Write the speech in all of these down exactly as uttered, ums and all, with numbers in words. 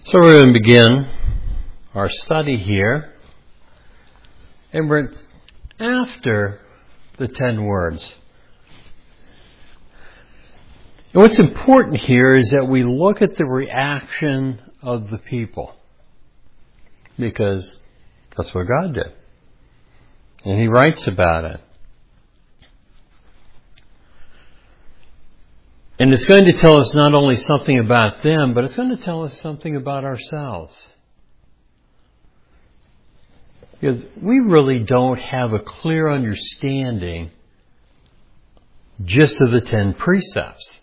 So we're going to begin our study here, and we're after the ten words. And what's important here is that we look at the reaction of the people, because that's what God did. And He writes about it. And it's going to tell us not only something about them, but it's going to tell us something about ourselves. Because we really don't have a clear understanding just of the ten precepts.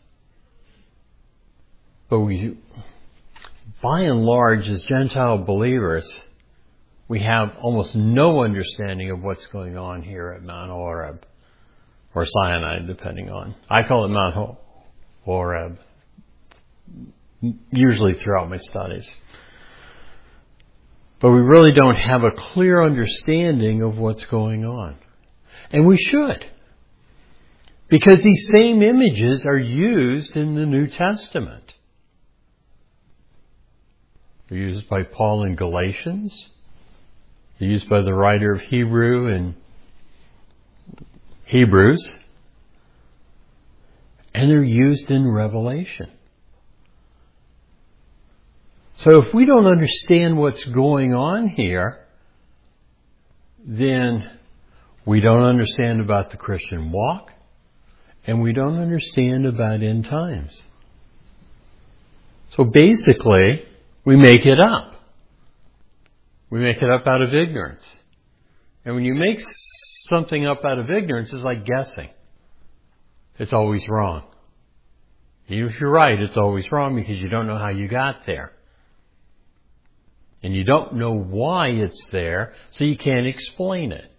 But we, by and large, as Gentile believers, we have almost no understanding of what's going on here at Mount Horeb, or Sinai, depending on. I call it Mount Horeb. Horeb, usually throughout my studies. But we really don't have a clear understanding of what's going on. And we should. Because these same images are used in the New Testament. They're used by Paul in Galatians. They're used by the writer of Hebrew in Hebrews. And they're used in Revelation. So if we don't understand what's going on here, then we don't understand about the Christian walk, and we don't understand about end times. So basically, we make it up. We make it up out of ignorance. And when you make something up out of ignorance, it's like guessing. It's always wrong. Even if you're right, it's always wrong because you don't know how you got there. And you don't know why it's there, so you can't explain it.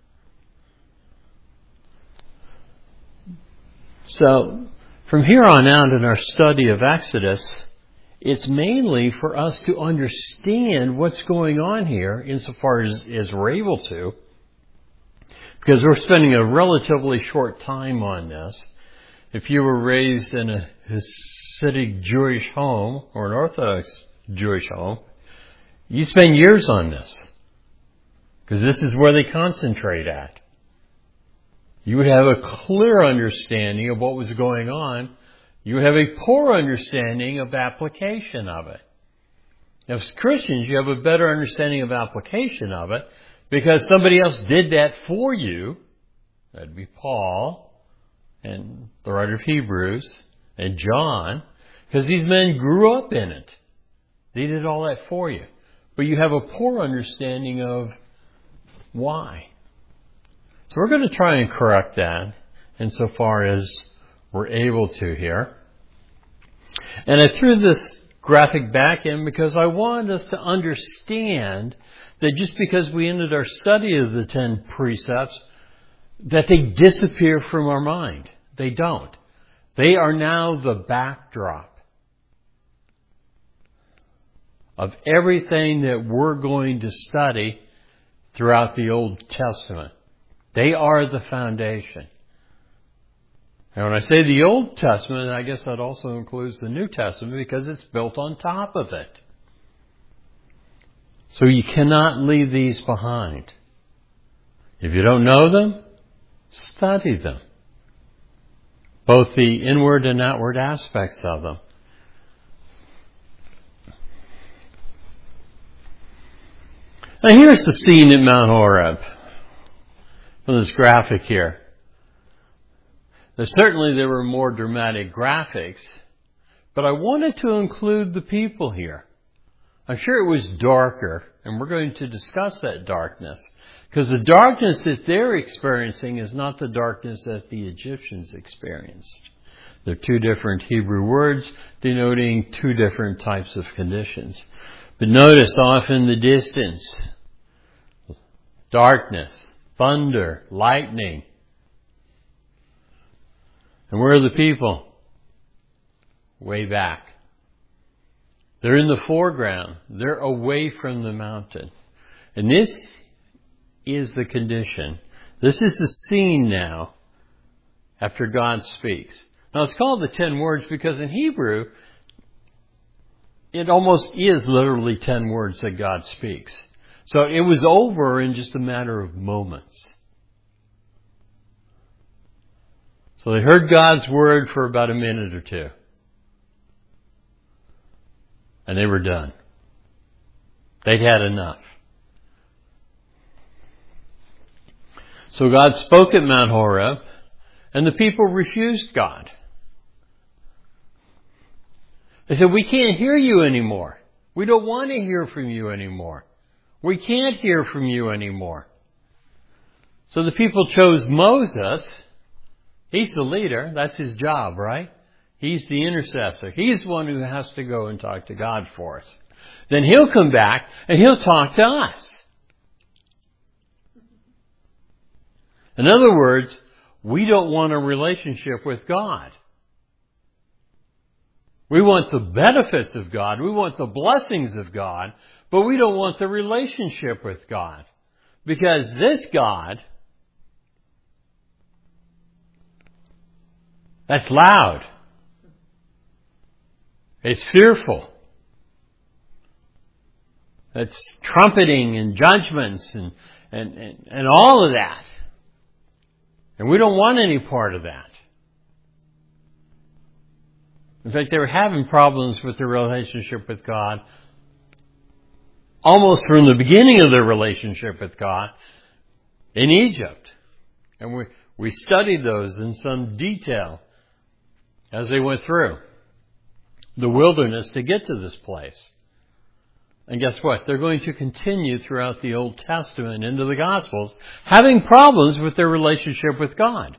So, from here on out in our study of Exodus, it's mainly for us to understand what's going on here insofar as, as we're able to, because we're spending a relatively short time on this. If you were raised in a Hasidic Jewish home or an Orthodox Jewish home, you spend years on this, because this is where they concentrate at. You would have a clear understanding of what was going on. You would have a poor understanding of application of it. As Christians, you have a better understanding of application of it because somebody else did that for you. That'd be Paul and the writer of Hebrews and John, because these men grew up in it. They did all that for you. But you have a poor understanding of why. So we're going to try and correct that insofar as we're able to here. And I threw this graphic back in because I wanted us to understand that just because we ended our study of the ten precepts, that they disappear from our mind. They don't. They are now the backdrop of everything that we're going to study throughout the Old Testament. They are the foundation. And when I say the Old Testament, I guess that also includes the New Testament because it's built on top of it. So you cannot leave these behind. If you don't know them, study them. Both the inward and outward aspects of them. Now here's the scene at Mount Horeb. From this graphic here. Now, certainly there were more dramatic graphics, but I wanted to include the people here. I'm sure it was darker, and we're going to discuss that darkness. Because the darkness that they're experiencing is not the darkness that the Egyptians experienced. They're two different Hebrew words denoting two different types of conditions. But notice off in the distance, darkness, thunder, lightning. And where are the people? Way back. They're in the foreground. They're away from the mountain. And this is the condition. This is the scene now after God speaks. Now it's called the ten words because in Hebrew, it almost is literally ten words that God speaks. So it was over in just a matter of moments. So they heard God's word for about a minute or two. And they were done. They'd had enough. So God spoke at Mount Horeb, and the people refused God. They said, we can't hear you anymore. We don't want to hear from you anymore. We can't hear from you anymore. So the people chose Moses. He's the leader. That's his job, right? He's the intercessor. He's the one who has to go and talk to God for us. Then he'll come back and he'll talk to us. In other words, we don't want a relationship with God. We want the benefits of God. We want the blessings of God. But we don't want the relationship with God. Because this God, that's loud. It's fearful. It's trumpeting and judgments and, and, and, and all of that. And we don't want any part of that. In fact, they were having problems with their relationship with God almost from the beginning of their relationship with God in Egypt. And we, we studied those in some detail as they went through the wilderness to get to this place. And guess what? They're going to continue throughout the Old Testament into the Gospels having problems with their relationship with God.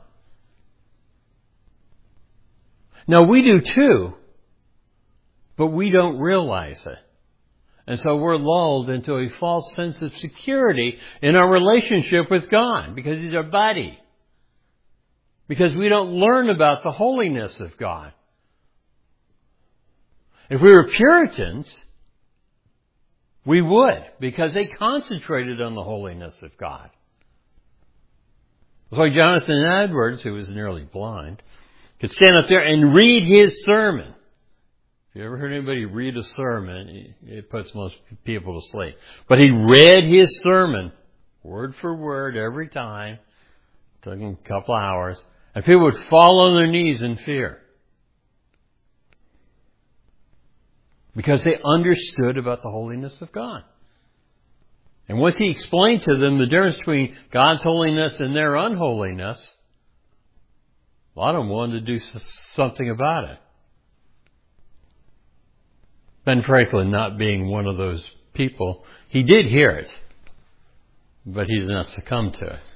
Now we do too, but we don't realize it. And so we're lulled into a false sense of security in our relationship with God because He's our buddy. Because we don't learn about the holiness of God. If we were Puritans, we would, because they concentrated on the holiness of God. That's why Jonathan Edwards, who was nearly blind, could stand up there and read his sermon. If you ever heard anybody read a sermon, it puts most people to sleep. But he read his sermon, word for word, every time. It took him a couple hours. And people would fall on their knees in fear. Because they understood about the holiness of God. And once he explained to them the difference between God's holiness and their unholiness, a lot of them wanted to do something about it. Ben Franklin, not being one of those people, he did hear it, but he did not succumb to it.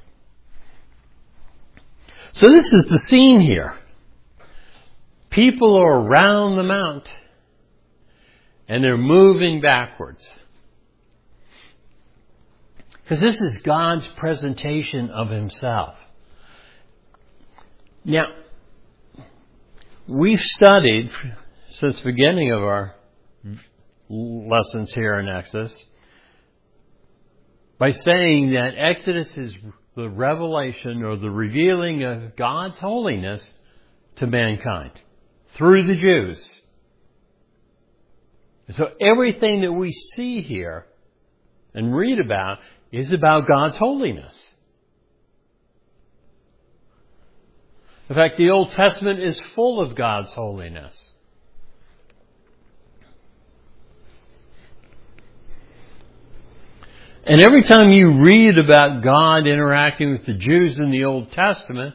So this is the scene here. People are around the mount, and they're moving backwards. Because this is God's presentation of Himself. Now, we've studied since the beginning of our lessons here in Exodus by saying that Exodus is the revelation or the revealing of God's holiness to mankind through the Jews. So everything that we see here and read about is about God's holiness. In fact, the Old Testament is full of God's holiness. And every time you read about God interacting with the Jews in the Old Testament,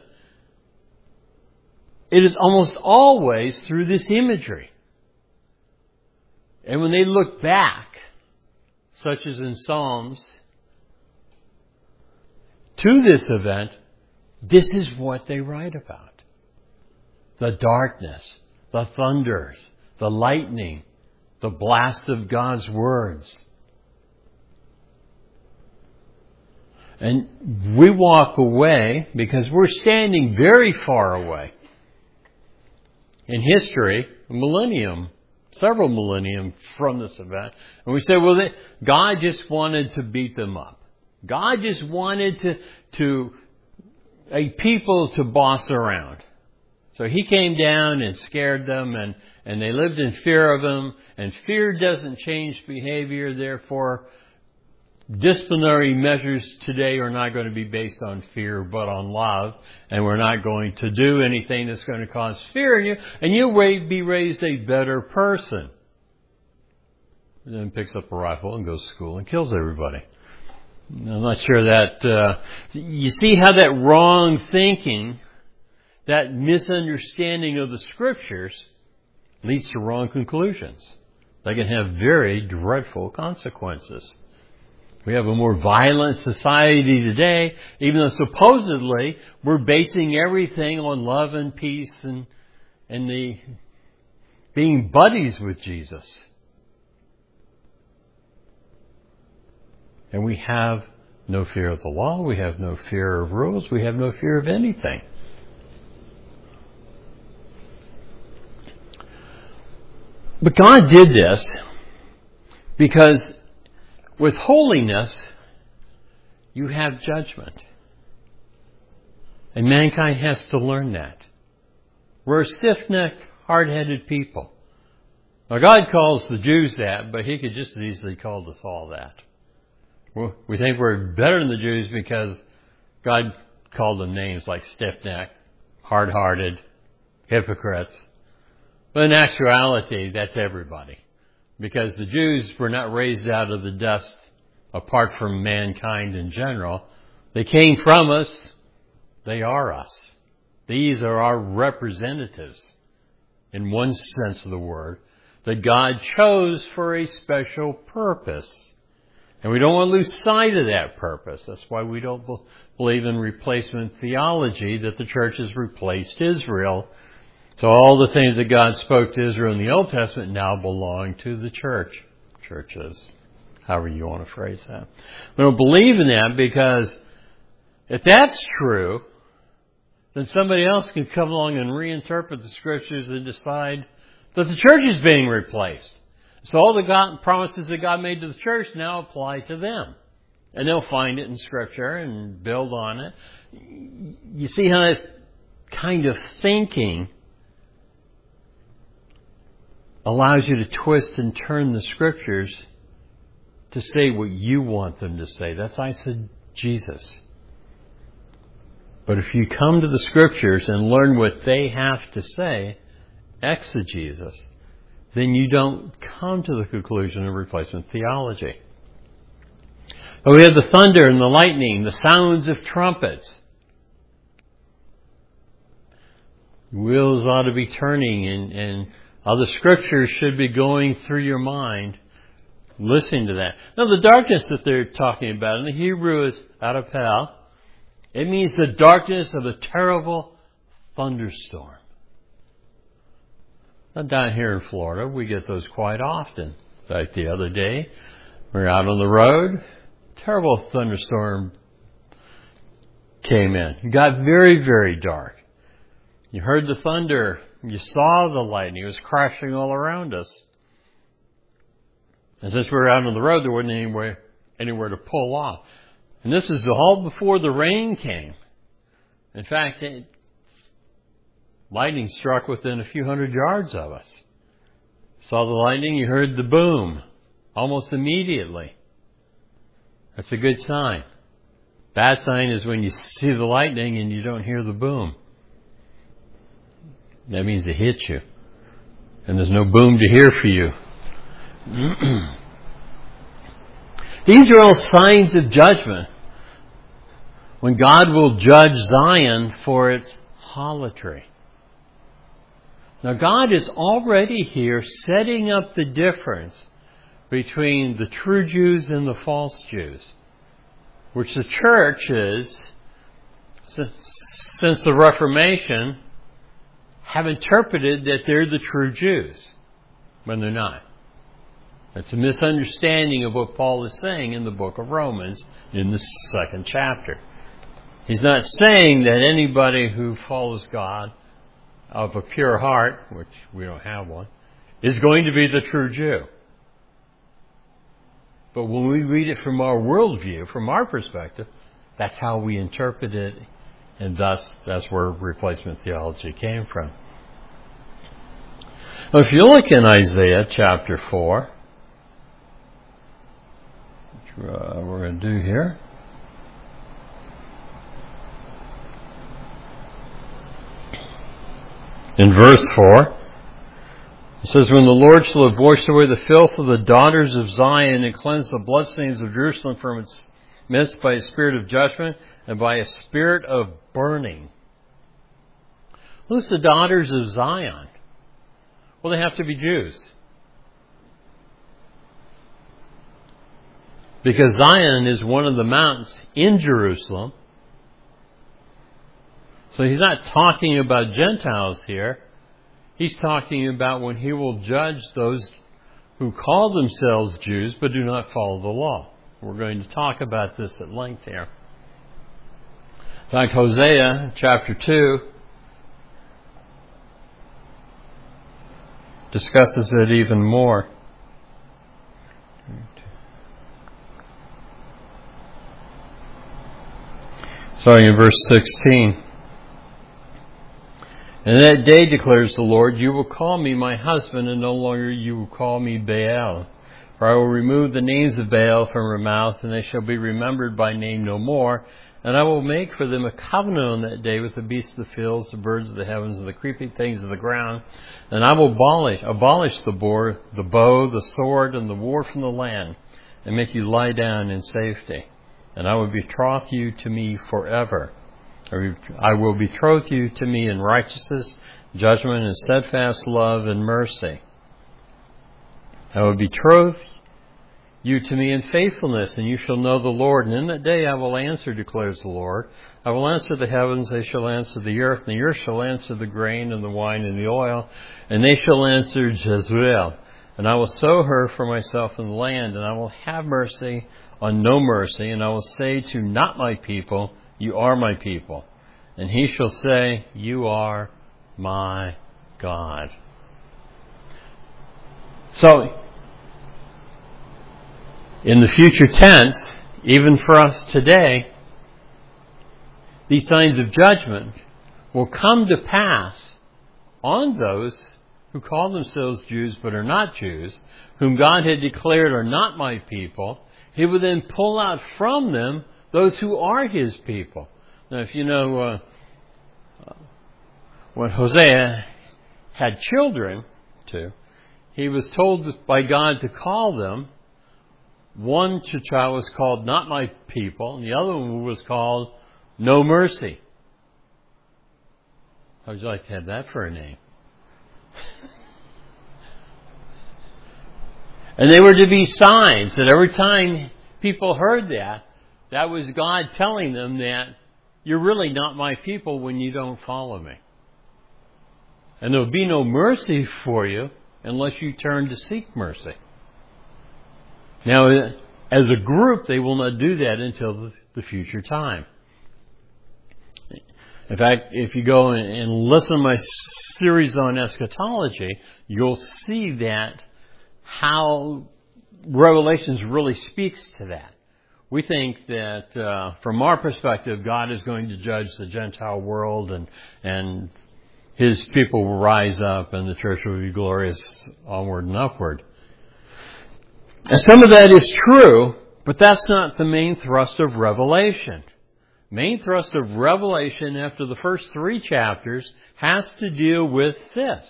it is almost always through this imagery. And when they look back, such as in Psalms, to this event, this is what they write about. The darkness, the thunders, the lightning, the blast of God's words. And we walk away because we're standing very far away. In history, a millennium, several millennium from this event. And we say, well, they, God just wanted to beat them up. God just wanted to, to a people to boss around. So he came down and scared them, and, and they lived in fear of him. And fear doesn't change behavior. Therefore, disciplinary measures today are not going to be based on fear, but on love. And we're not going to do anything that's going to cause fear in you. And you'll be raised a better person. And then picks up a rifle and goes to school and kills everybody. I'm not sure that... Uh, you see how that wrong thinking, that misunderstanding of the Scriptures, leads to wrong conclusions. They can have very dreadful consequences. We have a more violent society today, even though supposedly we're basing everything on love and peace and, and the being buddies with Jesus. And we have no fear of the law, we have no fear of rules, we have no fear of anything. But God did this because with holiness, you have judgment. And mankind has to learn that. We're a stiff-necked, hard-headed people. Now, God calls the Jews that, but He could just as easily call us all that. We think we're better than the Jews because God called them names like stiff-necked, hard-hearted, hypocrites. But in actuality, that's everybody. Because the Jews were not raised out of the dust apart from mankind in general. They came from us. They are us. These are our representatives, in one sense of the word, that God chose for a special purpose. And we don't want to lose sight of that purpose. That's why we don't believe in replacement theology, that the church has replaced Israel. So all the things that God spoke to Israel in the Old Testament now belong to the church. Churches, however you want to phrase that. We don't believe in that because if that's true, then somebody else can come along and reinterpret the Scriptures and decide that the church is being replaced. So all the God, promises that God made to the church now apply to them. And they'll find it in Scripture and build on it. You see how that kind of thinking allows you to twist and turn the Scriptures to say what you want them to say. That's I said Jesus. But if you come to the Scriptures and learn what they have to say, exegesis, then you don't come to the conclusion of replacement theology. But we have the thunder and the lightning, the sounds of trumpets. Wheels ought to be turning, and, and other Scriptures should be going through your mind, listening to that. Now, the darkness that they're talking about in the Hebrew is arapel. It means the darkness of a terrible thunderstorm. Now, down here in Florida, we get those quite often. Like the other day, we were out on the road, terrible thunderstorm came in. It got very, very dark. You heard the thunder. You saw the lightning. It was crashing all around us. And since we were out on the road, there wasn't anywhere, anywhere to pull off. And this is all before the rain came. In fact, it, lightning struck within a few hundred yards of us. Saw the lightning, you heard the boom almost immediately. That's a good sign. Bad sign is when you see the lightning and you don't hear the boom. That means it hit you. And there's no boom to hear for you. These are all signs of judgment. When God will judge Zion for its harlotry. Now God is already here setting up the difference between the true Jews and the false Jews, which the church is, since the Reformation, have interpreted that they're the true Jews when they're not. That's a misunderstanding of what Paul is saying in the book of Romans in the second chapter. He's not saying that anybody who follows God of a pure heart, which we don't have one, is going to be the true Jew. But when we read it from our worldview, from our perspective, that's how we interpret it And thus, that's where replacement theology came from. Now, if you look in Isaiah chapter four, which uh, we're going to do here, in verse four, it says, "When the Lord shall have washed away the filth of the daughters of Zion and cleansed the bloodstains of Jerusalem from its midst by a spirit of judgment and by a spirit of burning." Who's the daughters of Zion? Well, they have to be Jews. Because Zion is one of the mountains in Jerusalem. So he's not talking about Gentiles here. He's talking about when he will judge those who call themselves Jews but do not follow the law. We're going to talk about this at length here. In fact, Hosea chapter two discusses it even more. Starting in verse sixteen. "In that day, declares the Lord, you will call me my husband, and no longer you will call me Baal. For I will remove the names of Baal from her mouth, and they shall be remembered by name no more. And I will make for them a covenant on that day with the beasts of the fields, the birds of the heavens, and the creeping things of the ground. And I will abolish, abolish the boar, the bow, the sword, and the war from the land, and make you lie down in safety. And I will betroth you to me forever. I will betroth you to me in righteousness, judgment, and steadfast love and mercy. I will betroth you to me in faithfulness, and you shall know the Lord. And in that day I will answer, declares the Lord. I will answer the heavens, they shall answer the earth, and the earth shall answer the grain and the wine and the oil, and they shall answer Jezreel. And I will sow her for myself in the land, and I will have mercy on no mercy, and I will say to not my people, you are my people. And he shall say, you are my God." So, in the future tense, even for us today, these signs of judgment will come to pass on those who call themselves Jews but are not Jews, whom God had declared are not my people. He will then pull out from them those who are his people. Now, if you know uh, when Hosea had children, too, he was told by God to call them. One child was called not my people, and the other one was called no mercy. How would you like to have that for a name? And they were to be signs that every time people heard that, that was God telling them that you're really not my people when you don't follow me. And there will be no mercy for you unless you turn to seek mercy. Now, as a group, they will not do that until the future time. In fact, if you go and listen to my series on eschatology, you'll see that how Revelations really speaks to that. We think that uh, from our perspective, God is going to judge the Gentile world, and and his people will rise up and the church will be glorious onward and upward. And some of that is true, but that's not the main thrust of Revelation. Main thrust of Revelation after the first three chapters has to deal with this: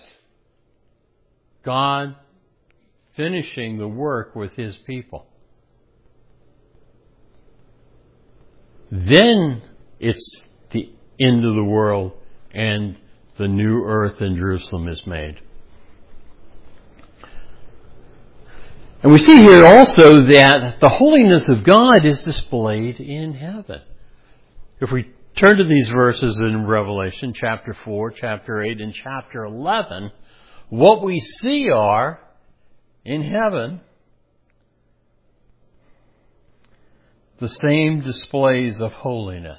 God finishing the work with his people. Then it's the end of the world and the new earth in Jerusalem is made. And we see here also that the holiness of God is displayed in heaven. If we turn to these verses in Revelation, chapter four, chapter eight, and chapter eleven, what we see are, in heaven, the same displays of holiness.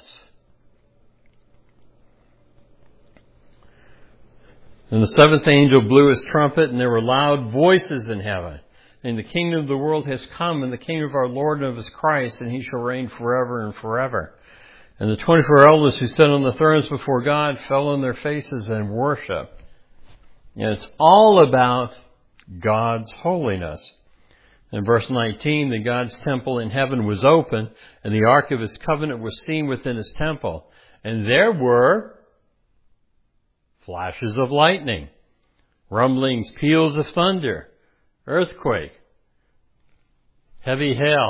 And the seventh angel blew his trumpet, and there were loud voices in heaven. And the kingdom of the world has come, and the kingdom of our Lord and of his Christ, and he shall reign forever and forever. And the twenty-four elders who sat on the thrones before God fell on their faces and worshiped. And it's all about God's holiness. In verse nineteen, that God's temple in heaven was open, and the ark of His covenant was seen within His temple. And there were flashes of lightning, rumblings, peals of thunder, earthquake, heavy hail.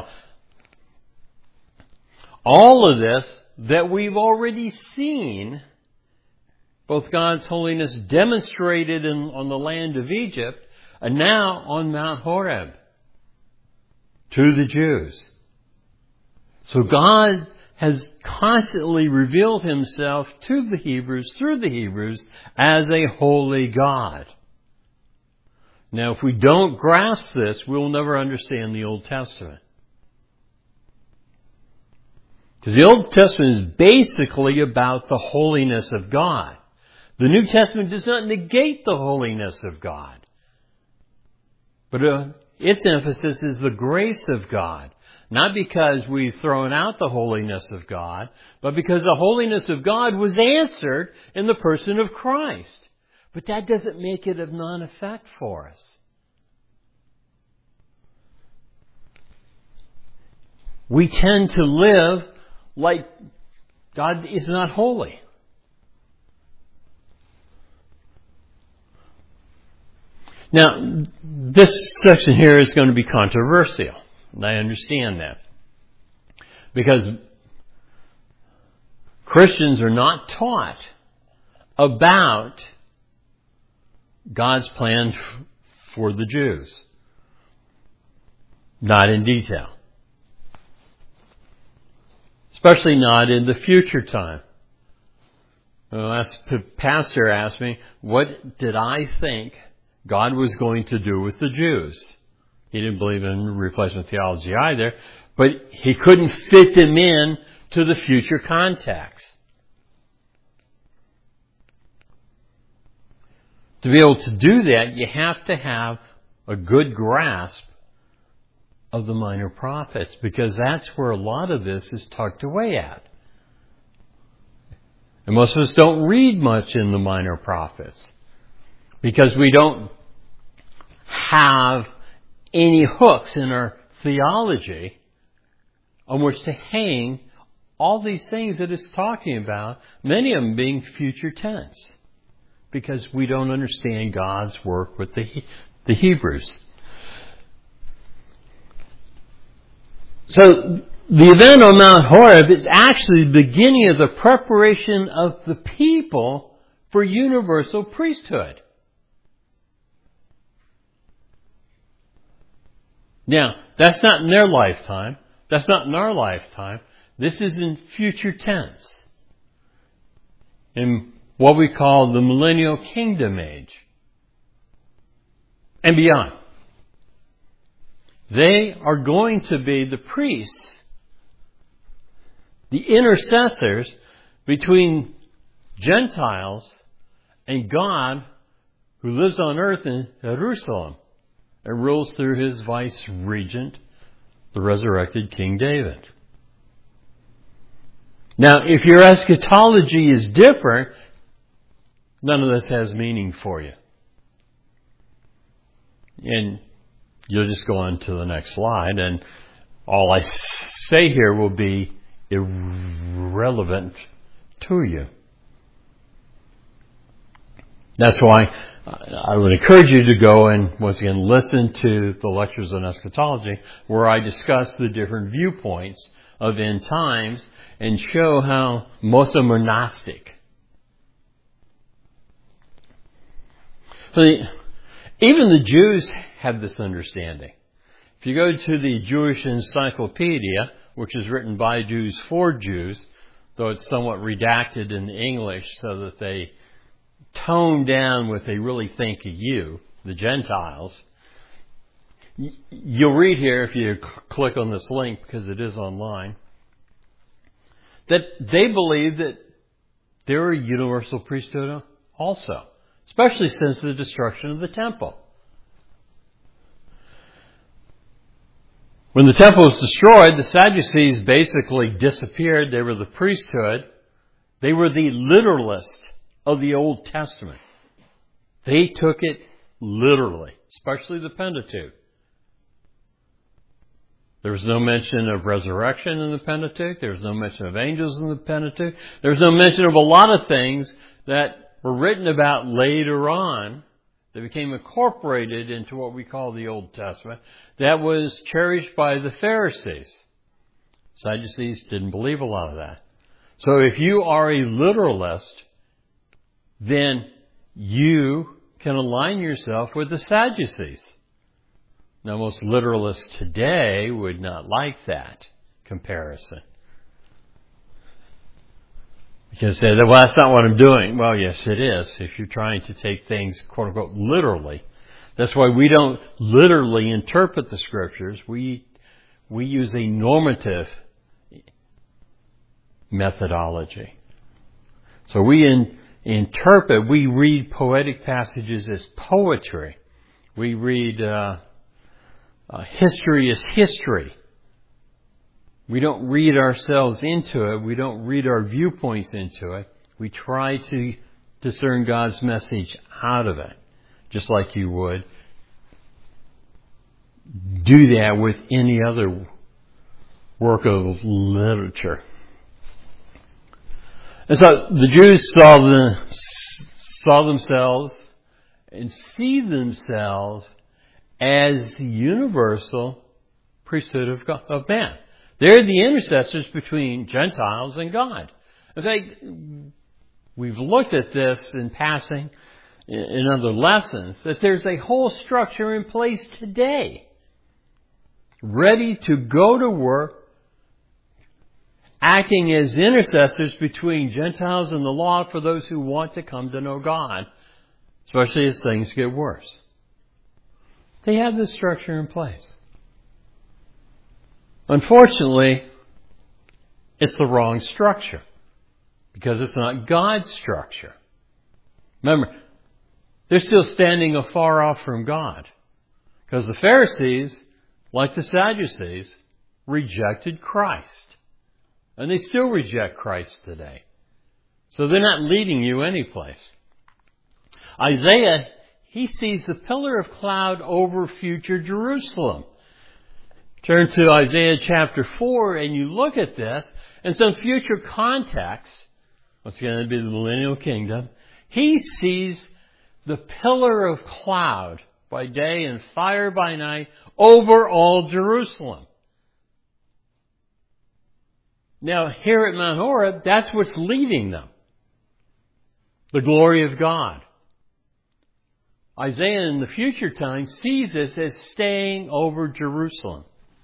All of this that we've already seen, both God's holiness demonstrated in, on the land of Egypt, and now on Mount Horeb to the Jews. So God has constantly revealed Himself to the Hebrews, through the Hebrews, as a holy God. Now, if we don't grasp this, we'll never understand the Old Testament. Because the Old Testament is basically about the holiness of God. The New Testament does not negate the holiness of God. But uh, its emphasis is the grace of God. Not because we've thrown out the holiness of God, but because the holiness of God was answered in the person of Christ. But that doesn't make it of non-effect for us. We tend to live like God is not holy. Now, this section here is going to be controversial, and I understand that. Because Christians are not taught about God's plan for the Jews. Not in detail. Especially not in the future time. Well, last pastor asked me, what did I think God was going to do with the Jews? He didn't believe in replacement theology either, but he couldn't fit them in to the future context. To be able to do that, you have to have a good grasp of the minor prophets, because that's where a lot of this is tucked away at. And most of us don't read much in the minor prophets because we don't have any hooks in our theology on which to hang all these things that it's talking about, many of them being future tense, because we don't understand God's work with the, the Hebrews. So the event on Mount Horeb is actually the beginning of the preparation of the people for universal priesthood. Now, that's not in their lifetime. That's not in our lifetime. This is in future tense. In what we call the millennial kingdom age. And beyond. They are going to be the priests, the intercessors between Gentiles and God, who lives on earth in Jerusalem and rules through His vice regent, the resurrected King David. Now, if your eschatology is different, none of this has meaning for you. And you'll just go on to the next slide, and all I say here will be irrelevant to you. That's why I would encourage you to go and, once again, listen to the lectures on eschatology, where I discuss the different viewpoints of end times and show how most of them are Gnostic. The, even the Jews have this understanding. If you go to the Jewish Encyclopedia, which is written by Jews for Jews, though it's somewhat redacted in English so that they tone down what they really think of you, the Gentiles, you'll read here, if you click on this link, because it is online, that they believe that they're a universal priesthood also, especially since the destruction of the temple. When the temple was destroyed, the Sadducees basically disappeared. They were the priesthood. They were the literalists of the Old Testament. They took it literally, especially the Pentateuch. There was no mention of resurrection in the Pentateuch. There was no mention of angels in the Pentateuch. There was no mention of a lot of things that were written about later on that became incorporated into what we call the Old Testament that was cherished by the Pharisees. Sadducees didn't believe a lot of that. So if you are a literalist, then you can align yourself with the Sadducees. Now, most literalists today would not like that comparison. Because they say, well, that's not what I'm doing. Well, yes, it is, if you're trying to take things, quote unquote, literally. That's why we don't literally interpret the Scriptures. We, we use a normative methodology. So we in, interpret, we read poetic passages as poetry. We read uh, uh, history as history. We don't read ourselves into it. We don't read our viewpoints into it. We try to discern God's message out of it, just like you would do that with any other work of literature. And so the Jews saw the saw themselves and see themselves as the universal priesthood of God, of man. They're the intercessors between Gentiles and God. In fact, we've looked at this in passing in other lessons, that there's a whole structure in place today, ready to go to work, acting as intercessors between Gentiles and the law for those who want to come to know God, especially as things get worse. They have this structure in place. Unfortunately, it's the wrong structure because it's not God's structure. Remember, they're still standing afar off from God because the Pharisees, like the Sadducees, rejected Christ. And they still reject Christ today. So they're not leading you anyplace. Isaiah, he sees the pillar of cloud over future Jerusalem. Turn to Isaiah chapter four and you look at this, in some future context, what's going to be the millennial kingdom, he sees the pillar of cloud by day and fire by night over all Jerusalem. Now, here at Mount Horeb, that's what's leading them. The glory of God. Isaiah in the future time sees this as staying over Jerusalem.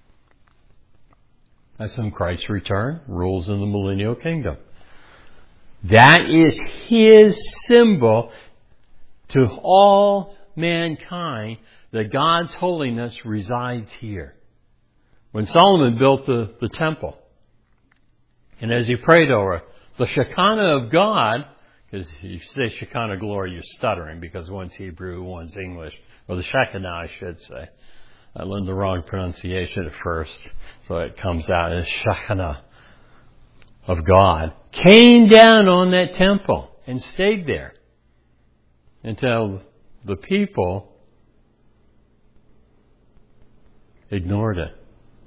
That's when Christ's return rules in the millennial kingdom. That is His symbol to all mankind that God's holiness resides here. When Solomon built the, the temple, and as he prayed over it, the Shekinah of God, because you say Shekinah glory, you're stuttering because one's Hebrew, one's English, or the Shekinah, I should say. I learned the wrong pronunciation at first, so it comes out as Shekinah of God, came down on that temple and stayed there until the people ignored it.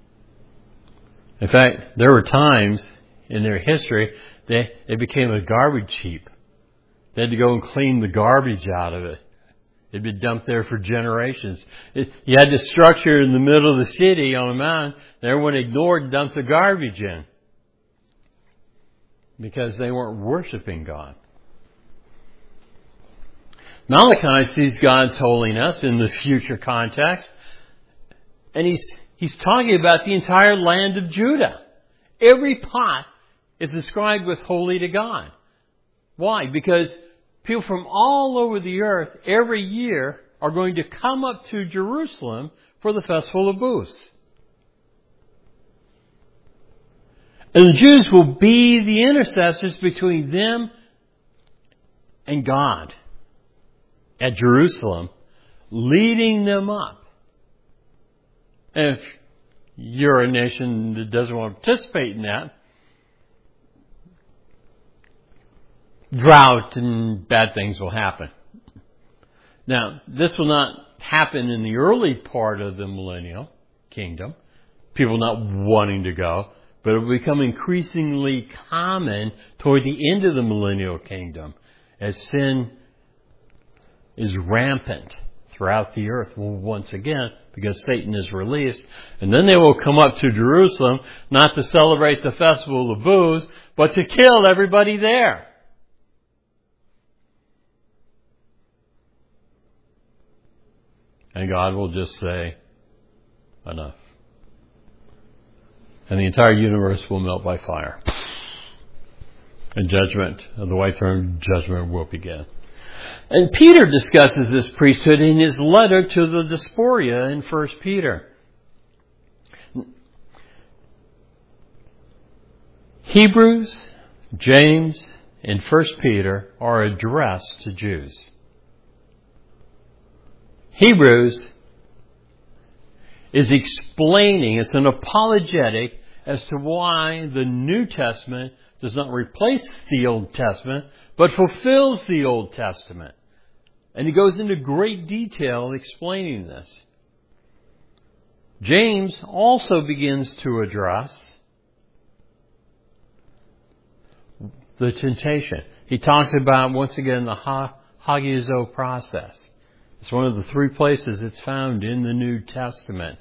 In fact, there were times in their history they, they became a garbage heap. They had to go and clean the garbage out of it. It'd been dumped there for generations. It, you had this structure in the middle of the city on a mountain, and everyone ignored and dumped the garbage in because they weren't worshiping God. Malachi sees God's holiness in the future context, and he's he's talking about the entire land of Judah. Every pot is described with holy to God. Why? Because people from all over the earth every year are going to come up to Jerusalem for the Festival of Booths. And the Jews will be the intercessors between them and God at Jerusalem, leading them up. And if you're a nation that doesn't want to participate in that, drought and bad things will happen. Now, this will not happen in the early part of the millennial kingdom, people not wanting to go, but it will become increasingly common toward the end of the millennial kingdom as sin is rampant throughout the earth once again because Satan is released. And then they will come up to Jerusalem not to celebrate the festival of booths, but to kill everybody there. And God will just say, enough. And the entire universe will melt by fire. And judgment, the white throne judgment will begin. And Peter discusses this priesthood in his letter to the Diaspora in First Peter. Hebrews, James, and First Peter are addressed to Jews. Hebrews is explaining, it's an apologetic as to why the New Testament does not replace the Old Testament, but fulfills the Old Testament. And he goes into great detail explaining this. James also begins to address the temptation. He talks about, once again, the hagiazo process. It's one of the three places it's found in the New Testament.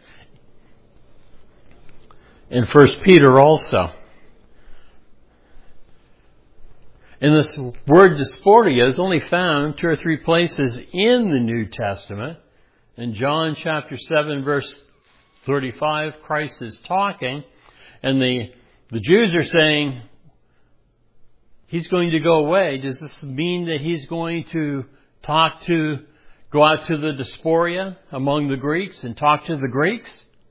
In First Peter also. And this word dysphoria is only found two or three places in the New Testament. In John chapter seven, verse thirty-five, Christ is talking, and the, the Jews are saying, He's going to go away. Does this mean that He's going to talk to Go out to the Diaspora among the Greeks and talk to the Greeks?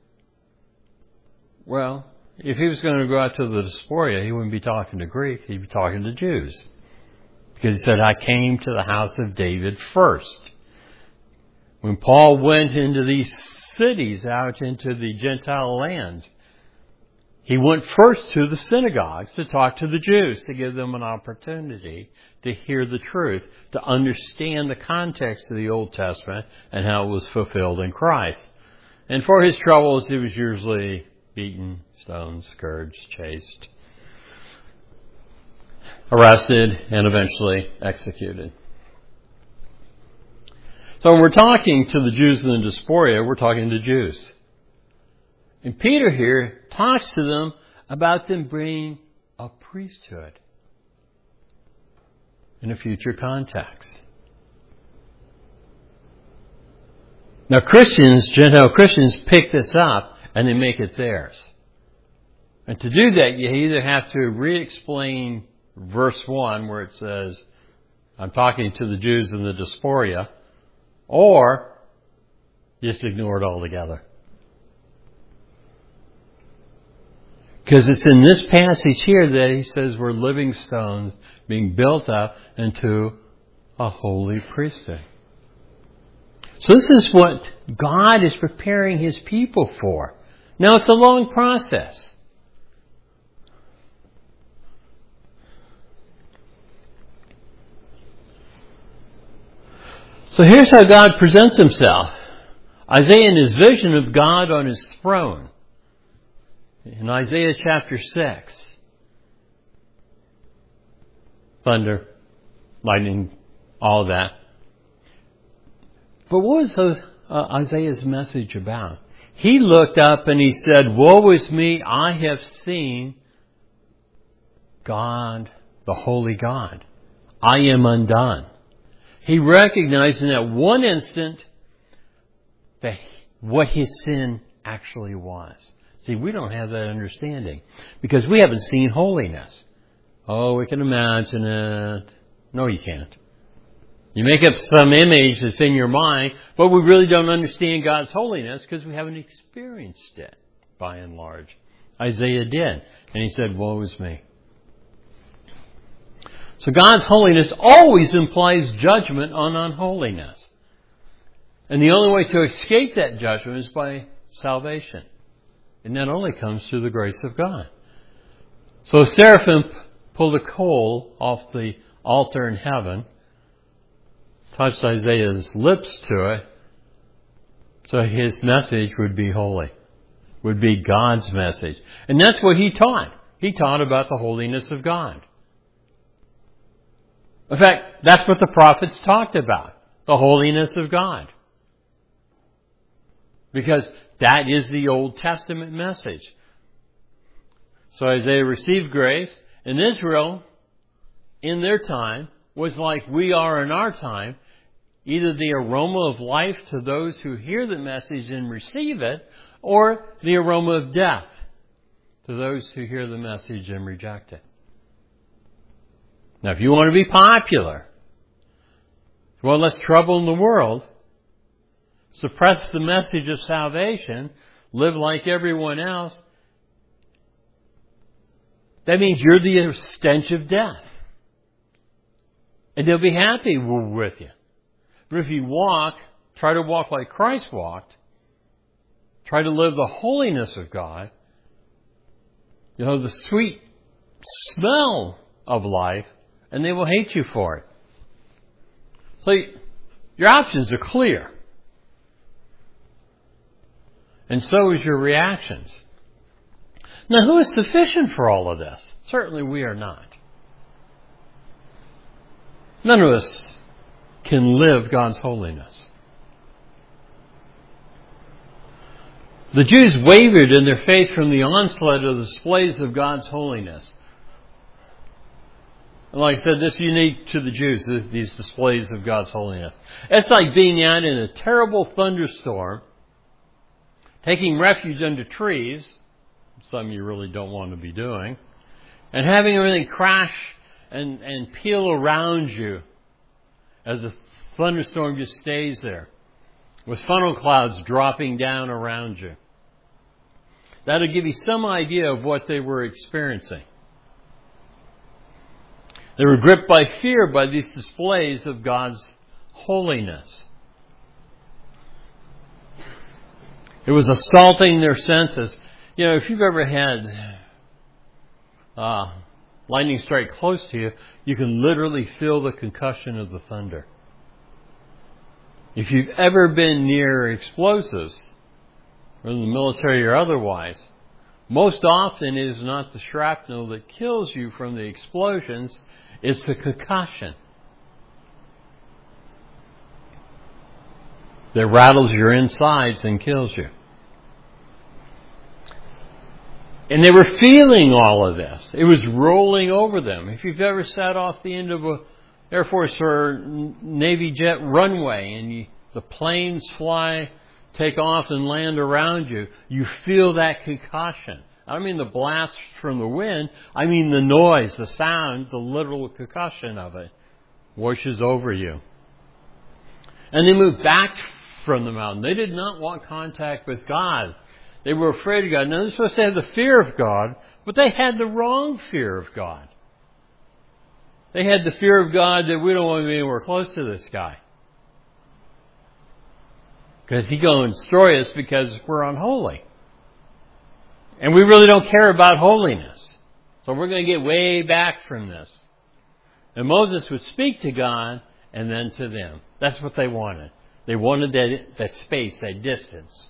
Well, if he was going to go out to the Diaspora, he wouldn't be talking to Greeks, he'd be talking to Jews. Because he said, I came to the house of David first. When Paul went into these cities out into the Gentile lands, he went first to the synagogues to talk to the Jews, to give them an opportunity to hear the truth, to understand the context of the Old Testament and how it was fulfilled in Christ. And for his troubles, he was usually beaten, stoned, scourged, chased, arrested, and eventually executed. So when we're talking to the Jews in the Diaspora, we're talking to Jews. And Peter here talks to them about them being a priesthood in a future context. Now Christians, Gentile Christians, pick this up and they make it theirs. And to do that, you either have to re-explain verse one where it says, I'm talking to the Jews in the Diaspora, or just ignore it altogether. Because it's in this passage here that he says we're living stones being built up into a holy priesthood. So this is what God is preparing His people for. Now it's a long process. So here's how God presents Himself. Isaiah in his vision of God on His throne. In Isaiah chapter six, thunder, lightning, all of that. But what was those, uh, Isaiah's message about? He looked up and he said, woe is me, I have seen God, the holy God. I am undone. He recognized in that one instant that what his sin actually was. See, we don't have that understanding because we haven't seen holiness. Oh, we can imagine it. No, you can't. You make up some image that's in your mind, but we really don't understand God's holiness because we haven't experienced it, by and large. Isaiah did, and he said, woe is me. So God's holiness always implies judgment on unholiness. And the only way to escape that judgment is by salvation. And that only comes through the grace of God. So seraphim pulled a coal off the altar in heaven, touched Isaiah's lips to it, so his message would be holy, would be God's message. And that's what he taught. He taught about the holiness of God. In fact, that's what the prophets talked about, the holiness of God. Because that is the Old Testament message. So Isaiah received grace, and Israel, in their time, was like we are in our time, either the aroma of life to those who hear the message and receive it, or the aroma of death to those who hear the message and reject it. Now, if you want to be popular, well, less trouble in the world, suppress the message of salvation, live like everyone else, that means you're the stench of death. And they'll be happy with you. But if you walk, try to walk like Christ walked, try to live the holiness of God, you know, the sweet smell of life, and they will hate you for it. So your options are clear. And so is your reactions. Now, who is sufficient for all of this? Certainly we are not. None of us can live God's holiness. The Jews wavered in their faith from the onslaught of the displays of God's holiness. And like I said, this is unique to the Jews, these displays of God's holiness. It's like being out in a terrible thunderstorm, taking refuge under trees, some you really don't want to be doing, and having everything crash and, and peel around you as the thunderstorm just stays there, with funnel clouds dropping down around you. That'll give you some idea of what they were experiencing. They were gripped by fear by these displays of God's holiness. It was assaulting their senses. You know, if you've ever had uh, lightning strike close to you, you can literally feel the concussion of the thunder. If you've ever been near explosives, whether in the military or otherwise, most often it is not the shrapnel that kills you from the explosions, it's the concussion that rattles your insides and kills you. And they were feeling all of this. It was rolling over them. If you've ever sat off the end of a Air Force or Navy jet runway and you, the planes fly, take off and land around you, you feel that concussion. I don't mean the blast from the wind. I mean the noise, the sound, the literal concussion of it washes over you. And they moved back from the mountain. They did not want contact with God. They were afraid of God. Now, they're supposed to have the fear of God, but they had the wrong fear of God. They had the fear of God that we don't want to be anywhere close to this guy, because he's going to destroy us because we're unholy. And we really don't care about holiness. So we're going to get way back from this. And Moses would speak to God and then to them. That's what they wanted. They wanted that, that space, that distance.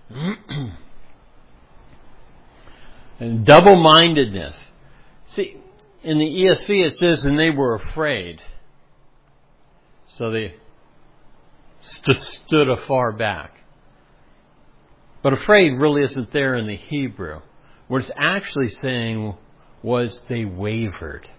And double-mindedness. See, in the E S V it says, and they were afraid. So they st- stood afar back. But afraid really isn't there in the Hebrew. What it's actually saying was they wavered.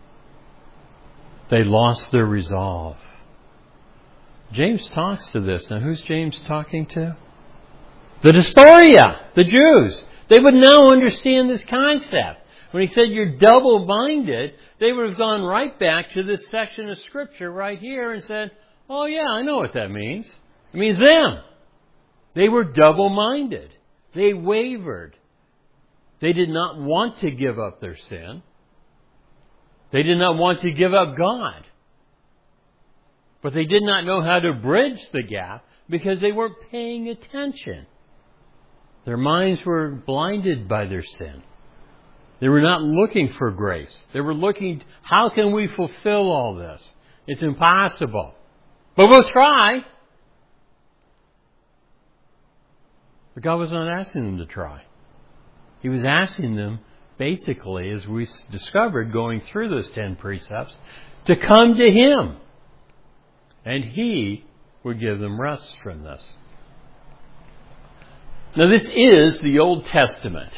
They lost their resolve. James talks to this. Now, who's James talking to? The Diaspora, the Jews. They would now understand this concept. When he said you're double-minded, they would have gone right back to this section of Scripture right here and said, oh yeah, I know what that means. It means them. They were double-minded. They wavered. They did not want to give up their sin. They did not want to give up God. But they did not know how to bridge the gap because they weren't paying attention. Their minds were blinded by their sin. They were not looking for grace. They were looking, how can we fulfill all this? It's impossible. But we'll try. But God was not asking them to try. He was asking them, basically, as we discovered going through those ten precepts, to come to Him. And He would give them rest from this. Now this is the Old Testament.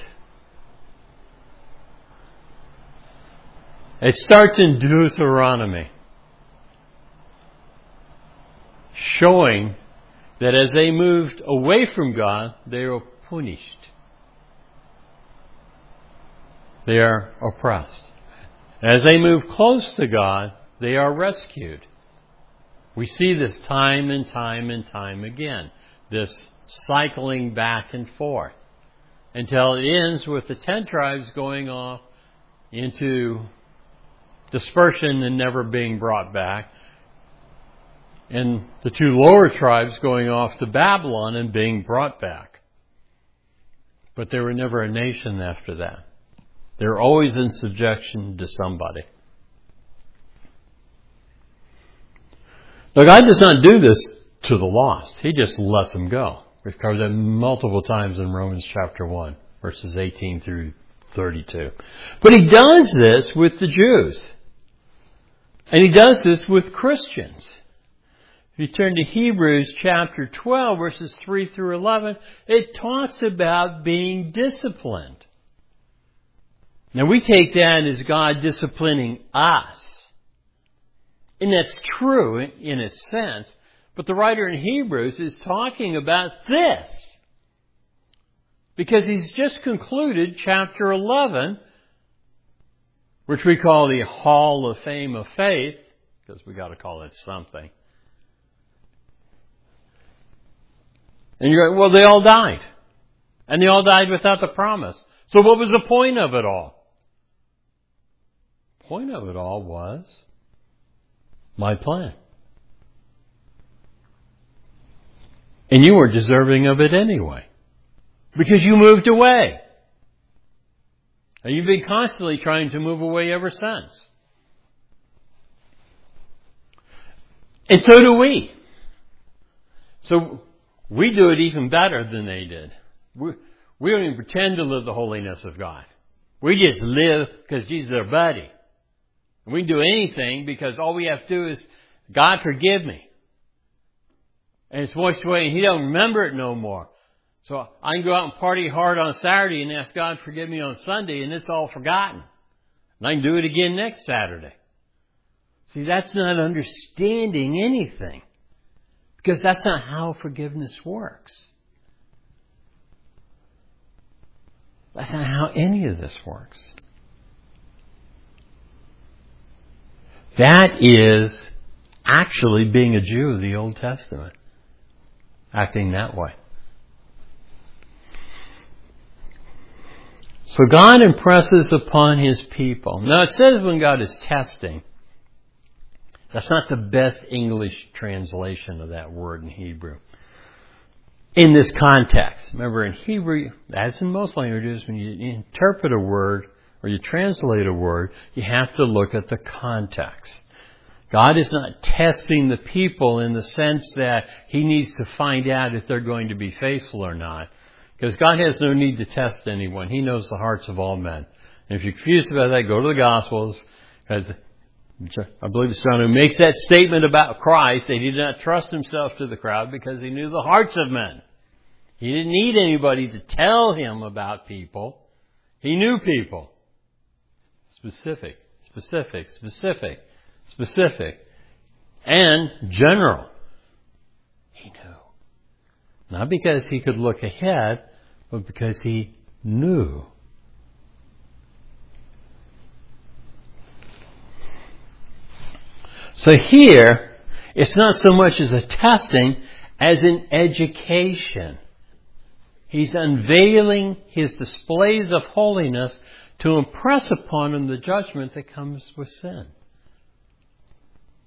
It starts in Deuteronomy, showing that as they moved away from God, they were punished. They are oppressed. As they move close to God, they are rescued. We see this time and time and time again. This cycling back and forth. Until it ends with the ten tribes going off into dispersion and never being brought back. And the two lower tribes going off to Babylon and being brought back. But they were never a nation after that. They're always in subjection to somebody. Now God does not do this to the lost. He just lets them go. We've covered that multiple times in Romans chapter one, verses eighteen through thirty-two. But He does this with the Jews. And He does this with Christians. If you turn to Hebrews chapter twelve, verses three through eleven, it talks about being disciplined. Now we take that as God disciplining us. And that's true in a sense. But the writer in Hebrews is talking about this. Because he's just concluded chapter eleven, which we call the Hall of Fame of Faith, because we got to call it something. And you're going, well, they all died. And they all died without the promise. So what was the point of it all? The point of it all was my plan. And you were deserving of it anyway. Because you moved away. And you've been constantly trying to move away ever since. And so do we. So we do it even better than they did. We, we don't even pretend to live the holiness of God. We just live because Jesus is our buddy. And we can do anything because all we have to do is, God forgive me. And it's washed away and He don't remember it no more. So I can go out and party hard on Saturday and ask God to forgive me on Sunday and it's all forgotten. And I can do it again next Saturday. See, that's not understanding anything. Because that's not how forgiveness works. That's not how any of this works. That is actually being a Jew of the Old Testament. Acting that way. So God impresses upon His people. Now it says when God is testing. That's not the best English translation of that word in Hebrew. In this context. Remember in Hebrew, as in most languages, when you interpret a word or you translate a word, you have to look at the context. God is not testing the people in the sense that He needs to find out if they're going to be faithful or not. Because God has no need to test anyone. He knows the hearts of all men. And if you're confused about that, go to the Gospels. Because I believe it's John who makes that statement about Christ that He did not trust Himself to the crowd because He knew the hearts of men. He didn't need anybody to tell Him about people. He knew people. Specific, specific, specific, specific, and general. He knew. Not because He could look ahead, but because He knew. So here, it's not so much as a testing as an education. He's unveiling His displays of holiness to impress upon them the judgment that comes with sin.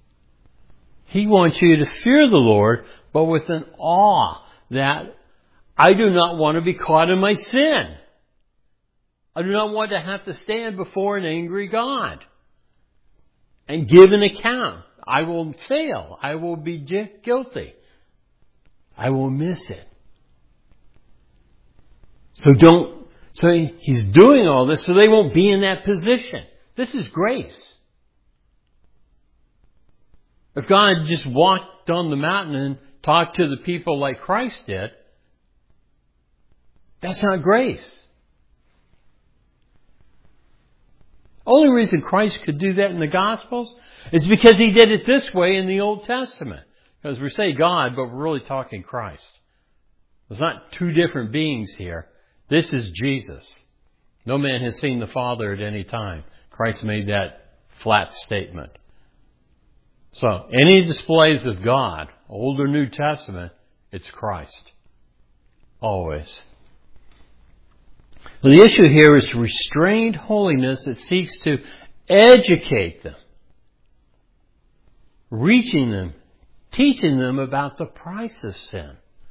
He wants you to fear the Lord, but with an awe that I do not want to be caught in my sin. I do not want to have to stand before an angry God and give an account. I will fail. I will be guilty. I will miss it. So don't, so he's doing all this so they won't be in that position. This is grace. If God just walked on the mountain and talked to the people like Christ did, that's not grace. Only reason Christ could do that in the Gospels is because He did it this way in the Old Testament. Because we say God, but we're really talking Christ. There's not two different beings here. This is Jesus. No man has seen the Father at any time. Christ made that flat statement. So, any displays of God, Old or New Testament, it's Christ. Always. Well, the issue here is restrained holiness that seeks to educate them, reaching them, teaching them about the price of sin.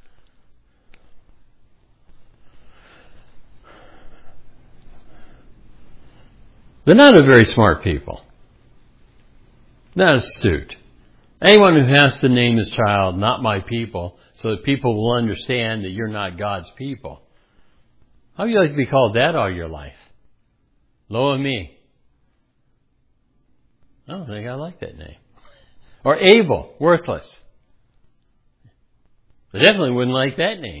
They're not a very smart people. Not astute. Anyone who has to name his child, not my people, so that people will understand that you're not God's people. How would you like to be called that all your life? Lo and me. I don't think I like that name. Or Abel, worthless. I definitely wouldn't like that name.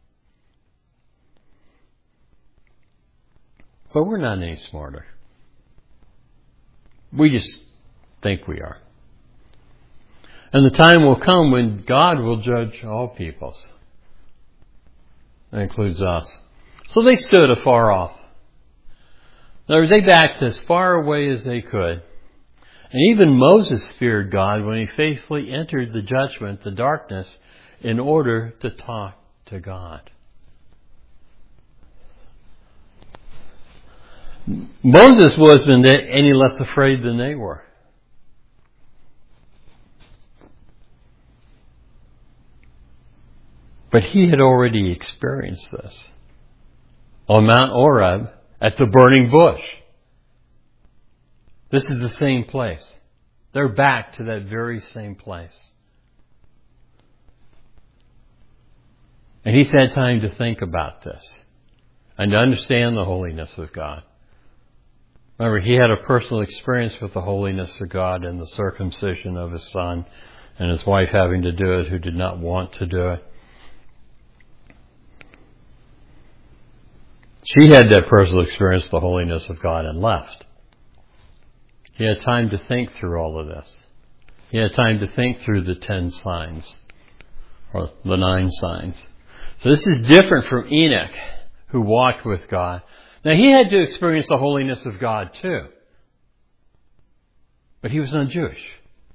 But we're not any smarter. We just think we are. And the time will come when God will judge all peoples. That includes us. So they stood afar off. In other words, they backed as far away as they could. And even Moses feared God when he faithfully entered the judgment, the darkness, in order to talk to God. Moses wasn't any less afraid than they were. But he had already experienced this on Mount Horeb at the burning bush. This is the same place. They're back to that very same place. And he's had time to think about this and to understand the holiness of God. Remember, he had a personal experience with the holiness of God and the circumcision of his son and his wife having to do it who did not want to do it. She had that personal experience of the holiness of God and left. He had time to think through all of this. He had time to think through the ten signs, or the nine signs. So this is different from Enoch, who walked with God. Now he had to experience the holiness of God too. But he was not Jewish.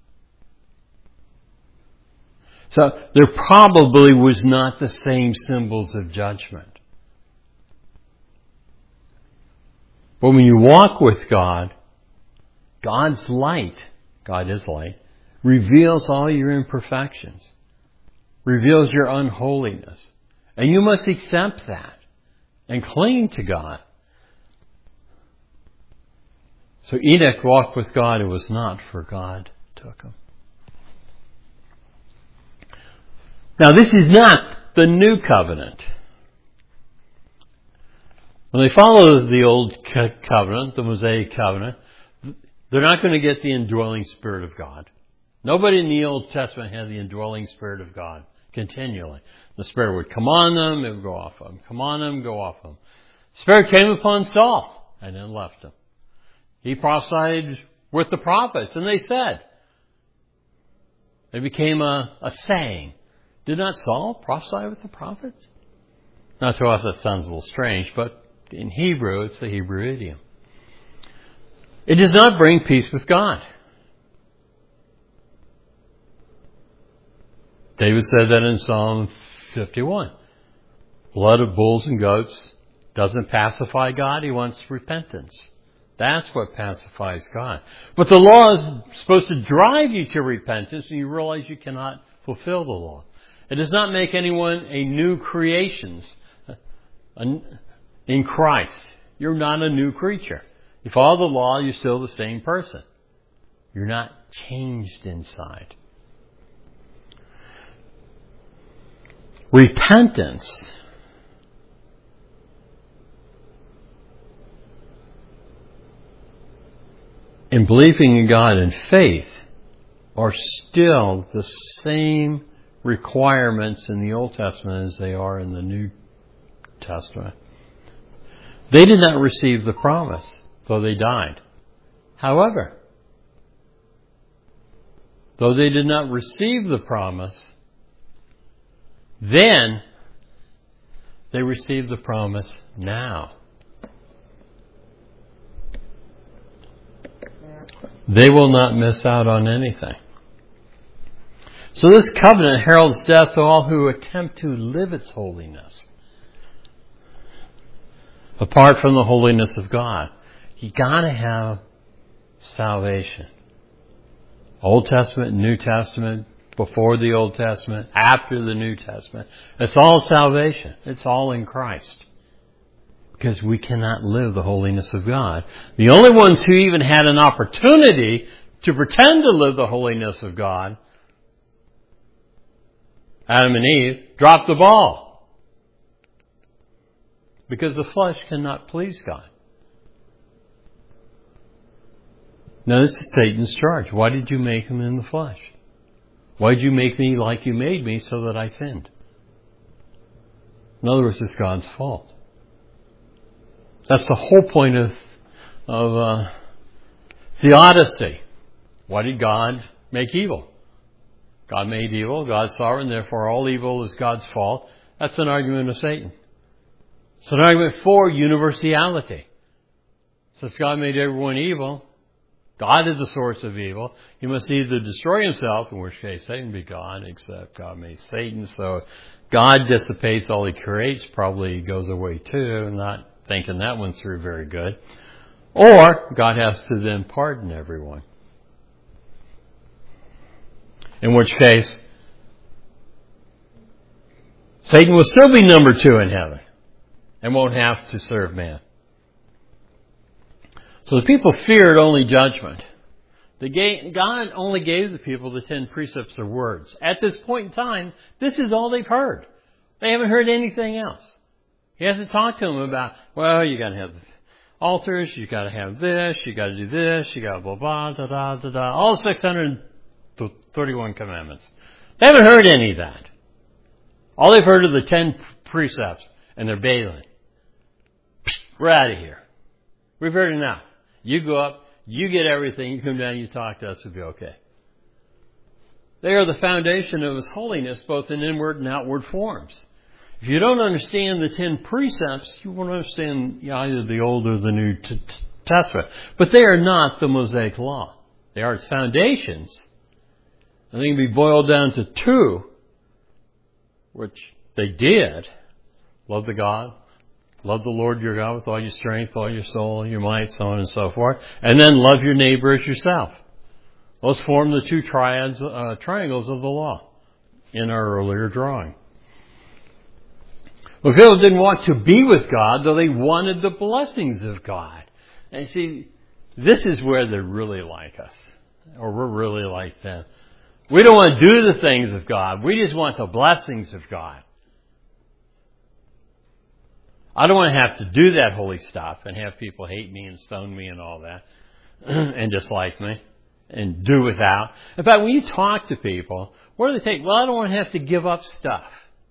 So there probably was not the same symbols of judgment. But when you walk with God, God's light, God is light, reveals all your imperfections, reveals your unholiness. And you must accept that and cling to God. So Enoch walked with God. It was not for God took him. Now this is not the new covenant. When they follow the old covenant, the Mosaic covenant, they're not going to get the indwelling Spirit of God. Nobody in the Old Testament had the indwelling Spirit of God continually. The Spirit would come on them, it would go off them. Come on them, go off them. The Spirit came upon Saul and then left him. He prophesied with the prophets, and they said, it became a, a saying. Did not Saul prophesy with the prophets? Now to us that sounds a little strange, but in Hebrew, it's the Hebrew idiom. It does not bring peace with God. David said that in Psalm fifty-one. Blood of bulls and goats doesn't pacify God. He wants repentance. That's what pacifies God. But the law is supposed to drive you to repentance, and you realize you cannot fulfill the law. It does not make anyone a new creation in Christ. You're not a new creature. You follow the law, you're still the same person. You're not changed inside. Repentance and believing in God and faith are still the same requirements in the Old Testament as they are in the New Testament. They did not receive the promise, though they died. However, though they did not receive the promise, then they received the promise now. They will not miss out on anything. So this covenant heralds death to all who attempt to live its holiness. Apart from the holiness of God, you gotta have salvation. Old Testament, New Testament, before the Old Testament, after the New Testament. It's all salvation. It's all in Christ. Because we cannot live the holiness of God. The only ones who even had an opportunity to pretend to live the holiness of God, Adam and Eve, dropped the ball. Because the flesh cannot please God. Now this is Satan's charge. Why did you make him in the flesh? Why did you make me like you made me so that I sinned? In other words, it's God's fault. That's the whole point of, of uh, theodicy. Why did God make evil? God made evil, God's sovereign, therefore all evil is God's fault. That's an argument of Satan. It's an argument for universality. Since God made everyone evil, God is the source of evil. He must either destroy himself, in which case Satan be God, except God made Satan. So God dissipates all he creates, probably goes away too, not thinking that one through very good. Or God has to then pardon everyone. In which case, Satan will still be number two in heaven and won't have to serve man. So the people feared only judgment. The gave, God only gave the people the ten precepts or words. At this point in time, this is all they've heard. They haven't heard anything else. He hasn't talked to them about, well, you got to have altars, you got to have this, you got to do this, you got to blah, blah, da, da, da, da. All six hundred thirty-one commandments. They haven't heard any of that. All they've heard are the ten precepts, and they're bailing. We're out of here. We've heard enough. You go up, you get everything, you come down, you talk to us, it'll be okay. They are the foundation of His holiness, both in inward and outward forms. If you don't understand the ten precepts, you won't understand either the Old or the New Testament. But they are not the Mosaic Law. They are its foundations. And they can be boiled down to two, which they did. Love the God. Love the Lord your God with all your strength, all your soul, your might, so on and so forth. And then love your neighbor as yourself. Those form the two triads, uh, triangles of the law in our earlier drawing. Well, people didn't want to be with God, though they wanted the blessings of God. And see, this is where they're really like us. Or we're really like them. We don't want to do the things of God. We just want the blessings of God. I don't want to have to do that holy stuff and have people hate me and stone me and all that and dislike me and do without. In fact, when you talk to people, what do they think? Well, I don't want to have to give up stuff.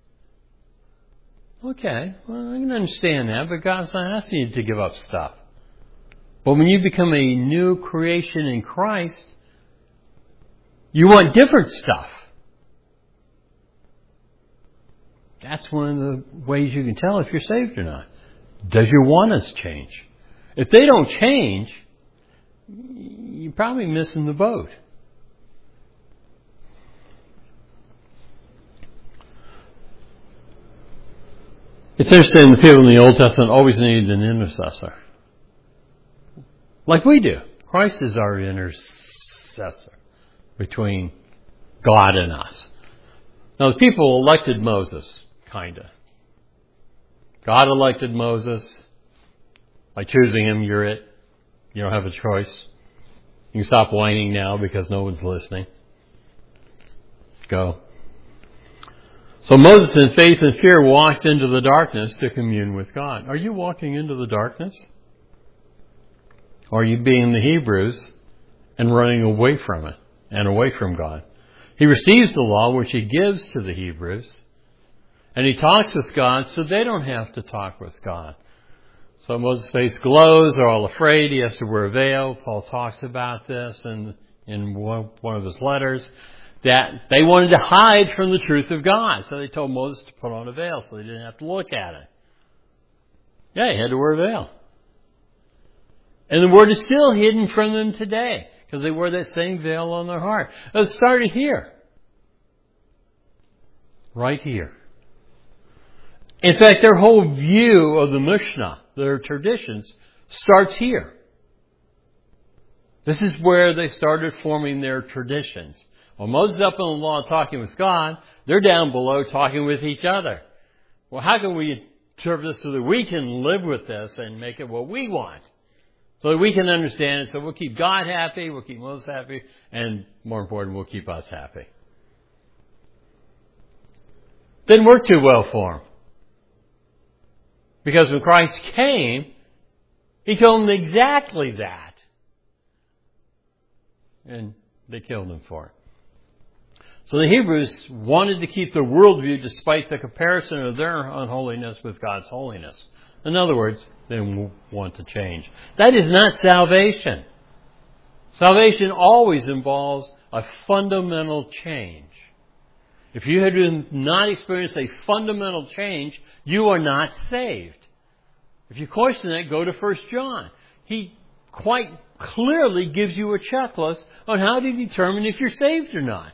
Okay, well, I can understand that, but God's not asking you to give up stuff. But when you become a new creation in Christ, you want different stuff. That's one of the ways you can tell if you're saved or not. Does your wants change? If they don't change, you're probably missing the boat. It's interesting, the people in the Old Testament always needed an intercessor. Like we do. Christ is our intercessor between God and us. Now the people elected Moses, kinda. God elected Moses. By choosing him, you're it. You don't have a choice. You can stop whining now because no one's listening. Go. So Moses, in faith and fear, walks into the darkness to commune with God. Are you walking into the darkness? Or are you being the Hebrews and running away from it and away from God? He receives the law, which he gives to the Hebrews, and he talks with God so they don't have to talk with God. So Moses' face glows. They're all afraid. He has to wear a veil. Paul talks about this in, in one, one of his letters, that they wanted to hide from the truth of God. So they told Moses to put on a veil so they didn't have to look at it. Yeah, he had to wear a veil. And the word is still hidden from them today because they wear that same veil on their heart. It started here. Right here. In fact, their whole view of the Mishnah, their traditions, starts here. This is where they started forming their traditions. While Moses is up on the law talking with God, they're down below talking with each other. Well, how can we interpret this so that we can live with this and make it what we want? So that we can understand it, so we'll keep God happy, we'll keep Moses happy, and more important, we'll keep us happy. Didn't work too well for them. Because when Christ came, he told them exactly that. And they killed him for it. So the Hebrews wanted to keep their worldview despite the comparison of their unholiness with God's holiness. In other words, they want to change. That is not salvation. Salvation always involves a fundamental change. If you had not experienced a fundamental change, you are not saved. If you question that, go to First John. He quite clearly gives you a checklist on how to determine if you're saved or not.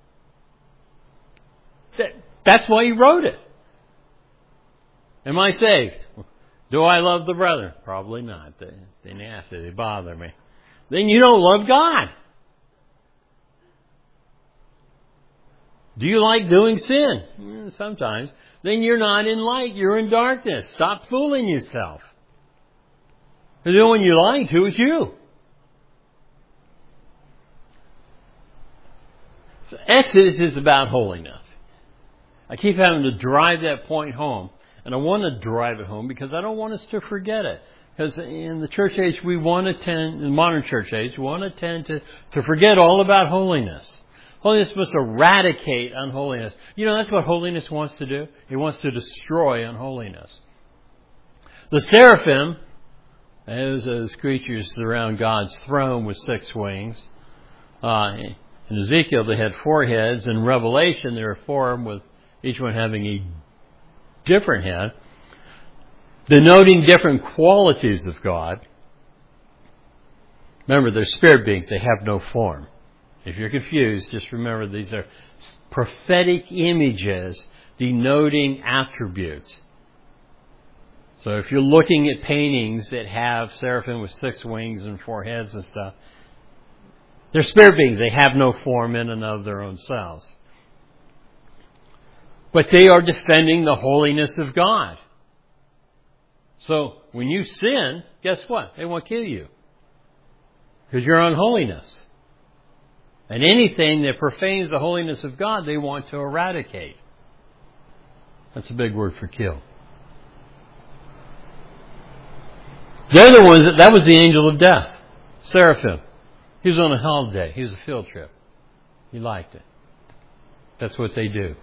That, that's why he wrote it. Am I saved? Do I love the brethren? Probably not. They, they're nasty. They bother me. Then you don't love God. Do you like doing sin? Sometimes. Then you're not in light. You're in darkness. Stop fooling yourself. Because the one you're lying to is you. So Exodus is about holiness. I keep having to drive that point home. And I want to drive it home because I don't want us to forget it. Because in the church age, we want to tend, in the modern church age, we want to tend to, to forget all about holiness. Holiness must eradicate unholiness. You know, that's what holiness wants to do. It wants to destroy unholiness. The seraphim, as, as creatures around God's throne with six wings, uh, in Ezekiel they had four heads. In Revelation there are four with each one having a different head, denoting different qualities of God. Remember, they're spirit beings. They have no form. If you're confused, just remember these are prophetic images denoting attributes. So if you're looking at paintings that have seraphim with six wings and four heads and stuff, they're spirit beings. They have no form in and of their own selves. But they are defending the holiness of God. So when you sin, guess what? They won't kill you. Because you're unholiness. And anything that profanes the holiness of God, they want to eradicate. That's a big word for kill. They're the ones that, that was the angel of death, Seraphim. He was on a holiday. He was a field trip. He liked it. That's what they do.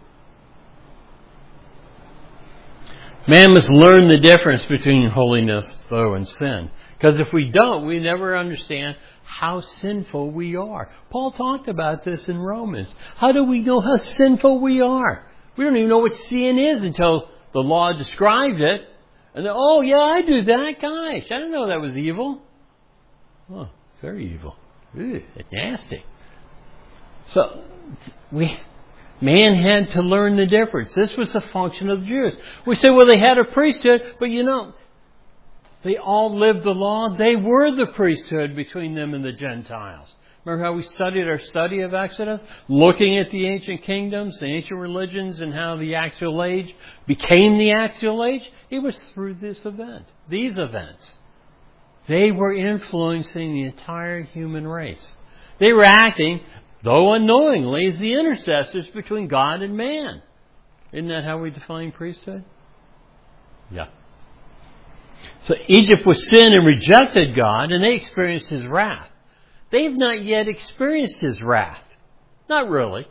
Man must learn the difference between holiness, though, and sin. Because if we don't, we never understand how sinful we are. Paul talked about this in Romans. How do we know how sinful we are? We don't even know what sin is until the law described it. And then, oh, yeah, I do that. Gosh, I didn't know that was evil. Oh, very evil. Ew, it's nasty. So, we... Man had to learn the difference. This was a function of the Jews. We say, well, they had a priesthood, but you know, they all lived the law. They were the priesthood between them and the Gentiles. Remember how we studied our study of Exodus? Looking at the ancient kingdoms, the ancient religions, and how the axial age became the axial age? It was through this event, these events. They were influencing the entire human race. They were acting, though unknowingly, as the intercessors between God and man. Isn't that how we define priesthood? Yeah. So Egypt was sin and rejected God, and they experienced His wrath. They've not yet experienced His wrath. Not really.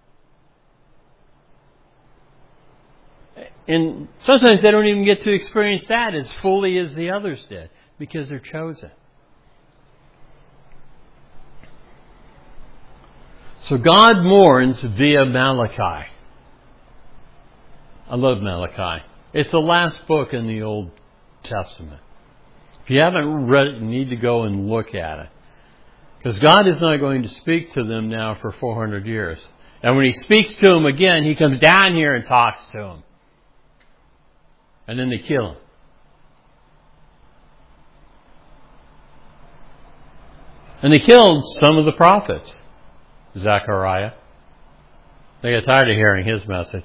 And sometimes they don't even get to experience that as fully as the others did, because they're chosen. So God mourns via Malachi. I love Malachi. It's the last book in the Old Testament. If you haven't read it, you need to go and look at it. Because God is not going to speak to them now for four hundred years. And when He speaks to them again, He comes down here and talks to them. And then they kill Him. And they killed some of the prophets. Zechariah. They got tired of hearing his message.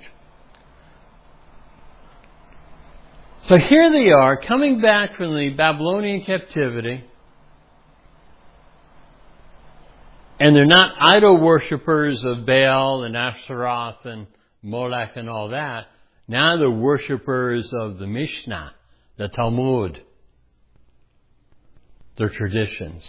So here they are, coming back from the Babylonian captivity. And they're not idol worshippers of Baal and Ashtaroth and Molech and all that. Now they're worshippers of the Mishnah, the Talmud, their traditions.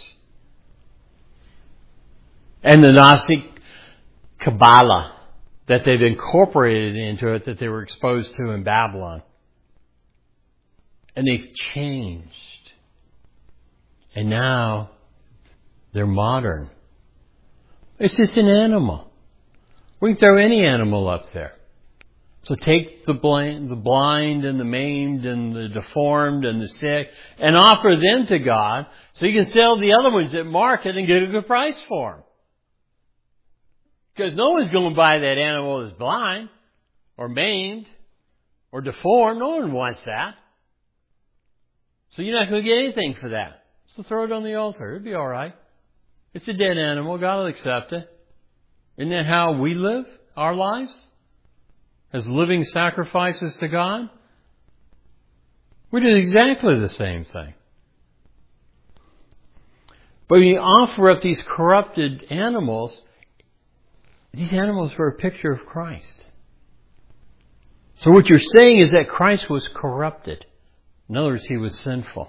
And the Gnostic Kabbalah that they've incorporated into it, that they were exposed to in Babylon. And they've changed. And now they're modern. It's just an animal. We can throw any animal up there. So take the blind, the blind and the maimed and the deformed and the sick and offer them to God so you can sell the other ones at market and get a good price for them. Because no one's going to buy that animal that's blind or maimed or deformed. No one wants that. So you're not going to get anything for that. So throw it on the altar. It'll be all right. It's a dead animal. God will accept it. Isn't that how we live our lives? As living sacrifices to God? We do exactly the same thing. But when you offer up these corrupted animals, these animals were a picture of Christ. So what you're saying is that Christ was corrupted. In other words, He was sinful.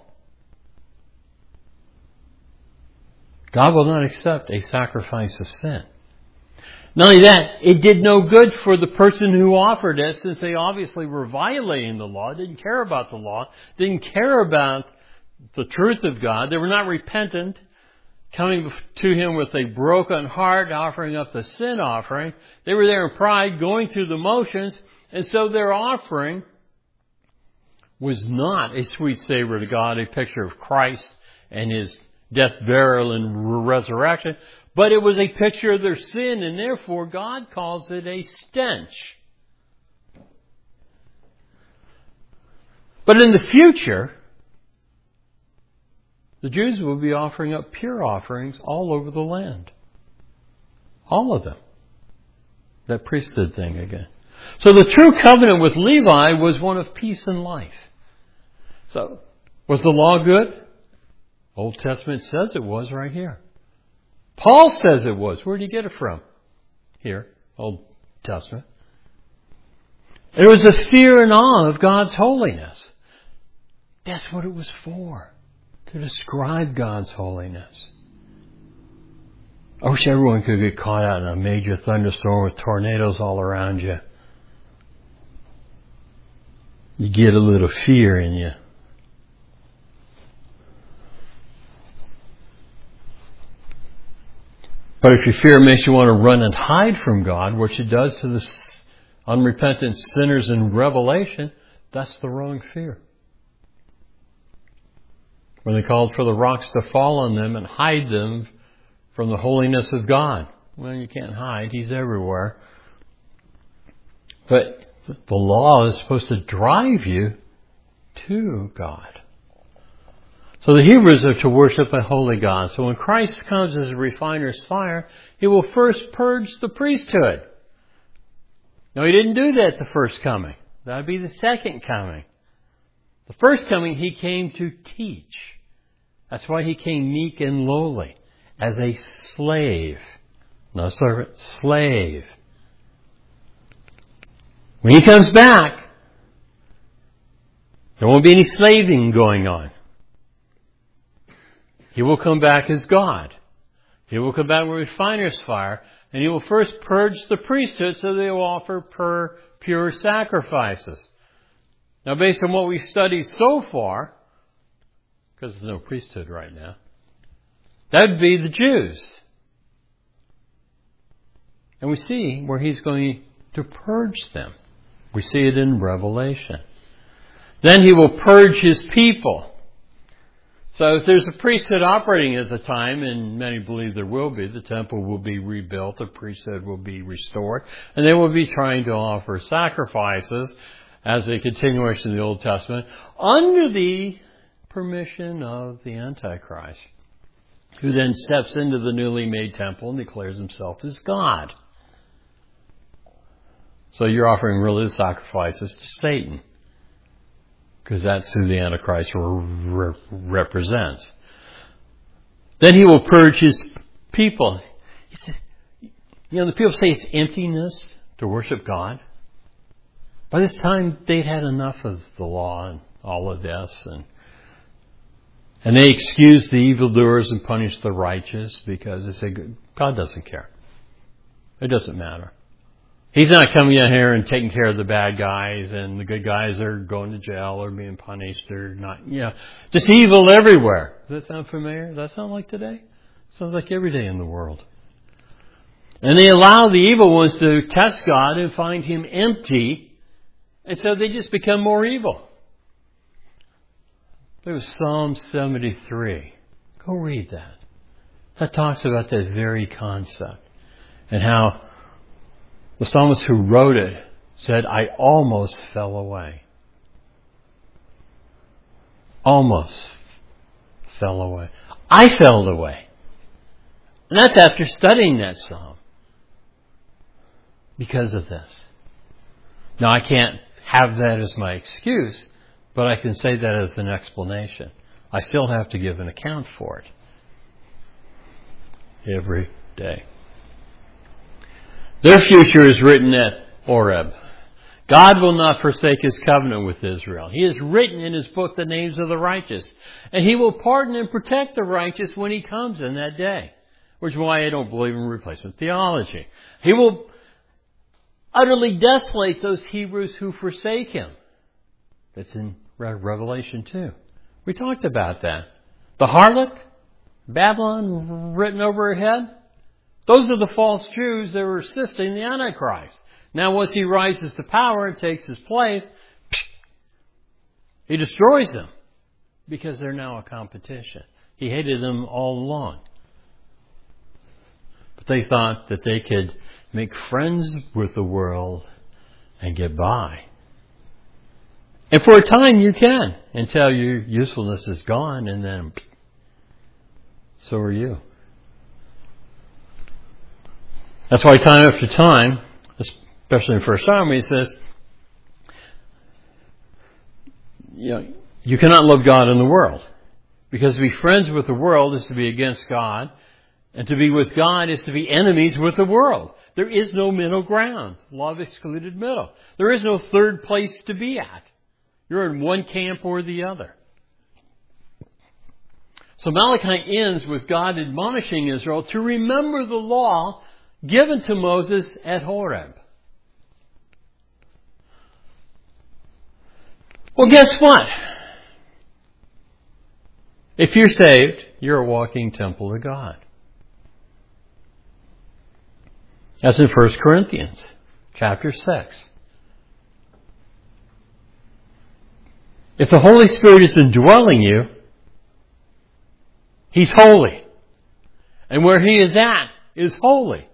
God will not accept a sacrifice of sin. Not only that, it did no good for the person who offered it, since they obviously were violating the law, didn't care about the law, didn't care about the truth of God. They were not repentant, coming to Him with a broken heart, offering up the sin offering. They were there in pride, going through the motions, and so their offering was not a sweet savor to God, a picture of Christ and His death, burial, and resurrection, but it was a picture of their sin, and therefore God calls it a stench. But in the future, the Jews will be offering up pure offerings all over the land. All of them. That priesthood thing again. So the true covenant with Levi was one of peace and life. So, was the law good? Old Testament says it was right here. Paul says it was. Where did he get it from? Here, Old Testament. It was the fear and awe of God's holiness. That's what it was for. To describe God's holiness. I wish everyone could get caught out in a major thunderstorm with tornadoes all around you. You get a little fear in you. But if your fear makes you want to run and hide from God, which it does to the unrepentant sinners in Revelation, that's the wrong fear. When they called for the rocks to fall on them and hide them from the holiness of God. Well, you can't hide. He's everywhere. But the law is supposed to drive you to God. So the Hebrews are to worship a holy God. So when Christ comes as a refiner's fire, He will first purge the priesthood. No, He didn't do that the first coming. That would be the second coming. The first coming, He came to teach. That's why He came meek and lowly, as a slave. No servant, slave. When He comes back, there won't be any slaving going on. He will come back as God. He will come back with refiner's fire, and He will first purge the priesthood so they will offer per pure sacrifices. Now, based on what we've studied so far, because there's no priesthood right now, that would be the Jews. And we see where He's going to purge them. We see it in Revelation. Then He will purge His people. So if there's a priesthood operating at the time, and many believe there will be, the temple will be rebuilt, the priesthood will be restored, and they will be trying to offer sacrifices as a continuation of the Old Testament under the permission of the Antichrist, who then steps into the newly made temple and declares himself as God. So you're offering religious sacrifices to Satan, because that's who the Antichrist re- represents. Then He will purge His people. He says, you know, the people say it's emptiness to worship God. By this time, they'd had enough of the law and all of this. And, and they excuse the evildoers and punish the righteous because they say, God doesn't care. It doesn't matter. He's not coming in here and taking care of the bad guys, and the good guys are going to jail or being punished or not, you know, just evil everywhere. Does that sound familiar? Does that sound like today? Sounds like every day in the world. And they allow the evil ones to test God and find Him empty, and so they just become more evil. There was Psalm seventy-three. Go read that. That talks about that very concept and how the psalmist who wrote it said, I almost fell away. Almost fell away. I fell away. And that's after studying that psalm. Because of this. Now, I can't have that as my excuse, but I can say that as an explanation. I still have to give an account for it. Every day. Their future is written at Horeb. God will not forsake His covenant with Israel. He has written in His book the names of the righteous. And He will pardon and protect the righteous when He comes in that day. Which is why I don't believe in replacement theology. He will utterly desolate those Hebrews who forsake Him. That's in Revelation two. We talked about that. The harlot, Babylon written over her head. Those are the false Jews that were assisting the Antichrist. Now once he rises to power and takes his place, He destroys them because they're now a competition. He hated them all along. But they thought that they could make friends with the world and get by. And for a time you can, until your usefulness is gone, and then so are you. That's why time after time, especially in First Samuel, He says, you know, you cannot love God and the world. Because to be friends with the world is to be against God, and to be with God is to be enemies with the world. There is no middle ground. Law of excluded middle. There is no third place to be at. You're in one camp or the other. So Malachi ends with God admonishing Israel to remember the law given to Moses at Horeb. Well, guess what? If you're saved, you're a walking temple of God. That's in First Corinthians chapter six. If the Holy Spirit is indwelling you, He's holy. And where He is at is holy.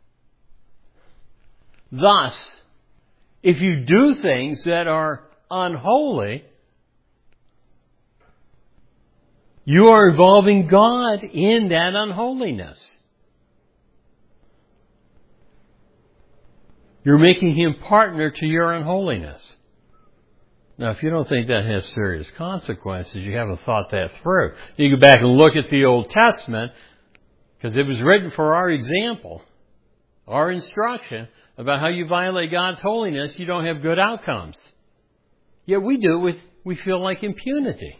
Thus, if you do things that are unholy, You are involving God in that unholiness. You're making Him partner to your unholiness. Now, if you don't think that has serious consequences, you haven't thought that through. You go back and look at the Old Testament, because it was written for our example, our instruction about how you violate God's holiness, you don't have good outcomes. Yet we do it with, we feel like impunity.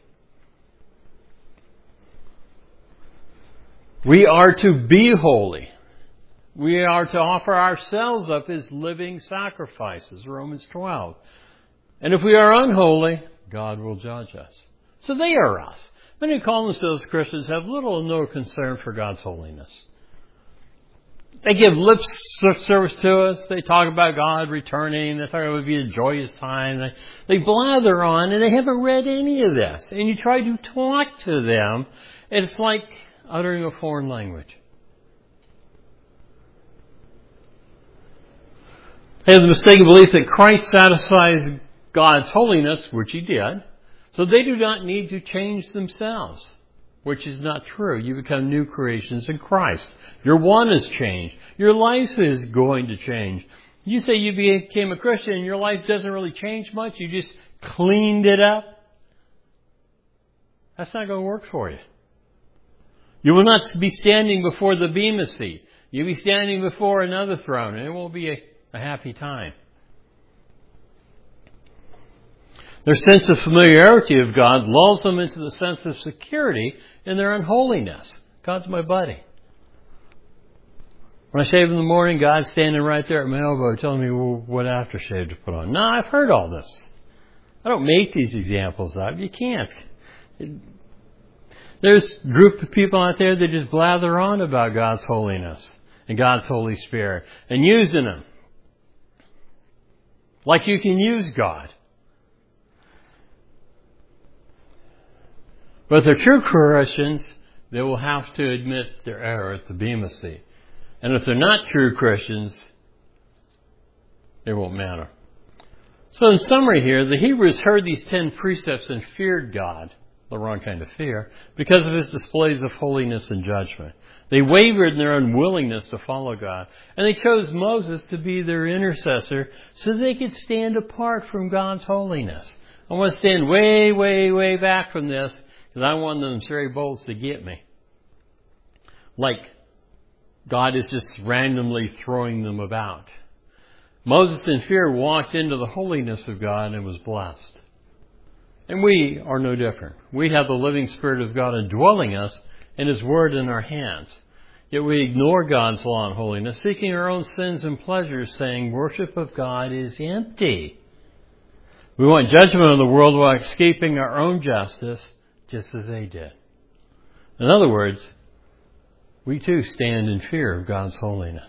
We are to be holy. We are to offer ourselves up as living sacrifices, Romans twelve. And if we are unholy, God will judge us. So they are us. Many who call themselves Christians have little or no concern for God's holiness. They give lip service to us. They talk about God returning. They thought it would be a joyous time. They, they blather on, and they haven't read any of this. And you try to talk to them, and it's like uttering a foreign language. They have the mistaken belief that Christ satisfies God's holiness, which He did, so they do not need to change themselves, which is not true. You become new creations in Christ. Your want has changed. Your life is going to change. You say you became a Christian and your life doesn't really change much. You just cleaned it up. That's not going to work for you. You will not be standing before the Bema seat. You'll be standing before another throne, and it won't be a, a happy time. Their sense of familiarity of God lulls them into the sense of security in their unholiness. God's my buddy. When I shave in the morning, God's standing right there at my elbow telling me what aftershave to put on. No, I've heard all this. I don't make these examples up. You can't. There's a group of people out there that just blather on about God's holiness and God's Holy Spirit and using them like you can use God. But if they're true Christians, they will have to admit their error at the Bema seat. And if they're not true Christians, it won't matter. So in summary here, the Hebrews heard these ten precepts and feared God, the wrong kind of fear, because of His displays of holiness and judgment. They wavered in their unwillingness to follow God. And they chose Moses to be their intercessor so they could stand apart from God's holiness. I want to stand way, way, way back from this because I want them stray bolts to get me. Like God is just randomly throwing them about. Moses in fear walked into the holiness of God and was blessed. And we are no different. We have the living Spirit of God indwelling us and His Word in our hands. Yet we ignore God's law and holiness, seeking our own sins and pleasures, saying worship of God is empty. We want judgment on the world while escaping our own justice, just as they did. In other words, we too stand in fear of God's holiness.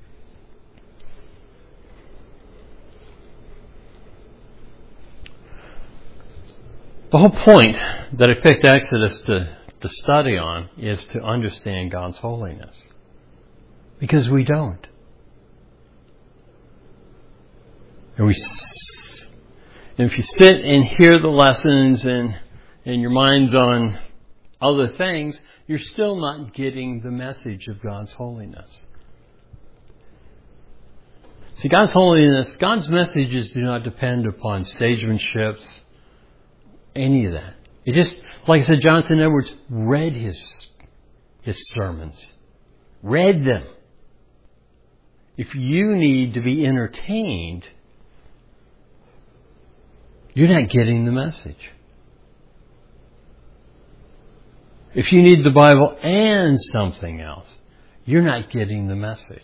The whole point that I picked Exodus to, to study on is to understand God's holiness. Because we don't. And we, and if you sit and hear the lessons and, and your mind's on other things, you're still not getting the message of God's holiness. See, God's holiness, God's messages do not depend upon stagemanship, any of that. It just, like I said, Jonathan Edwards read his, his sermons. Read them. If you need to be entertained, you're not getting the message. If you need the Bible and something else, you're not getting the message.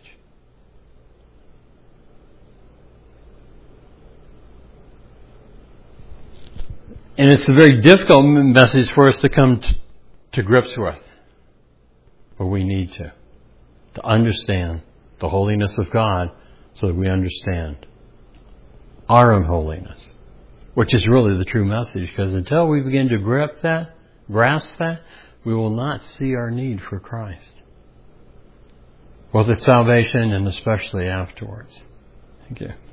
And it's a very difficult message for us to come to, to grips with. But we need to. To understand the holiness of God so that we understand our unholiness. Which is really the true message. Because until we begin to grip that, grasp that, we will not see our need for Christ. Both at salvation and especially afterwards. Thank you.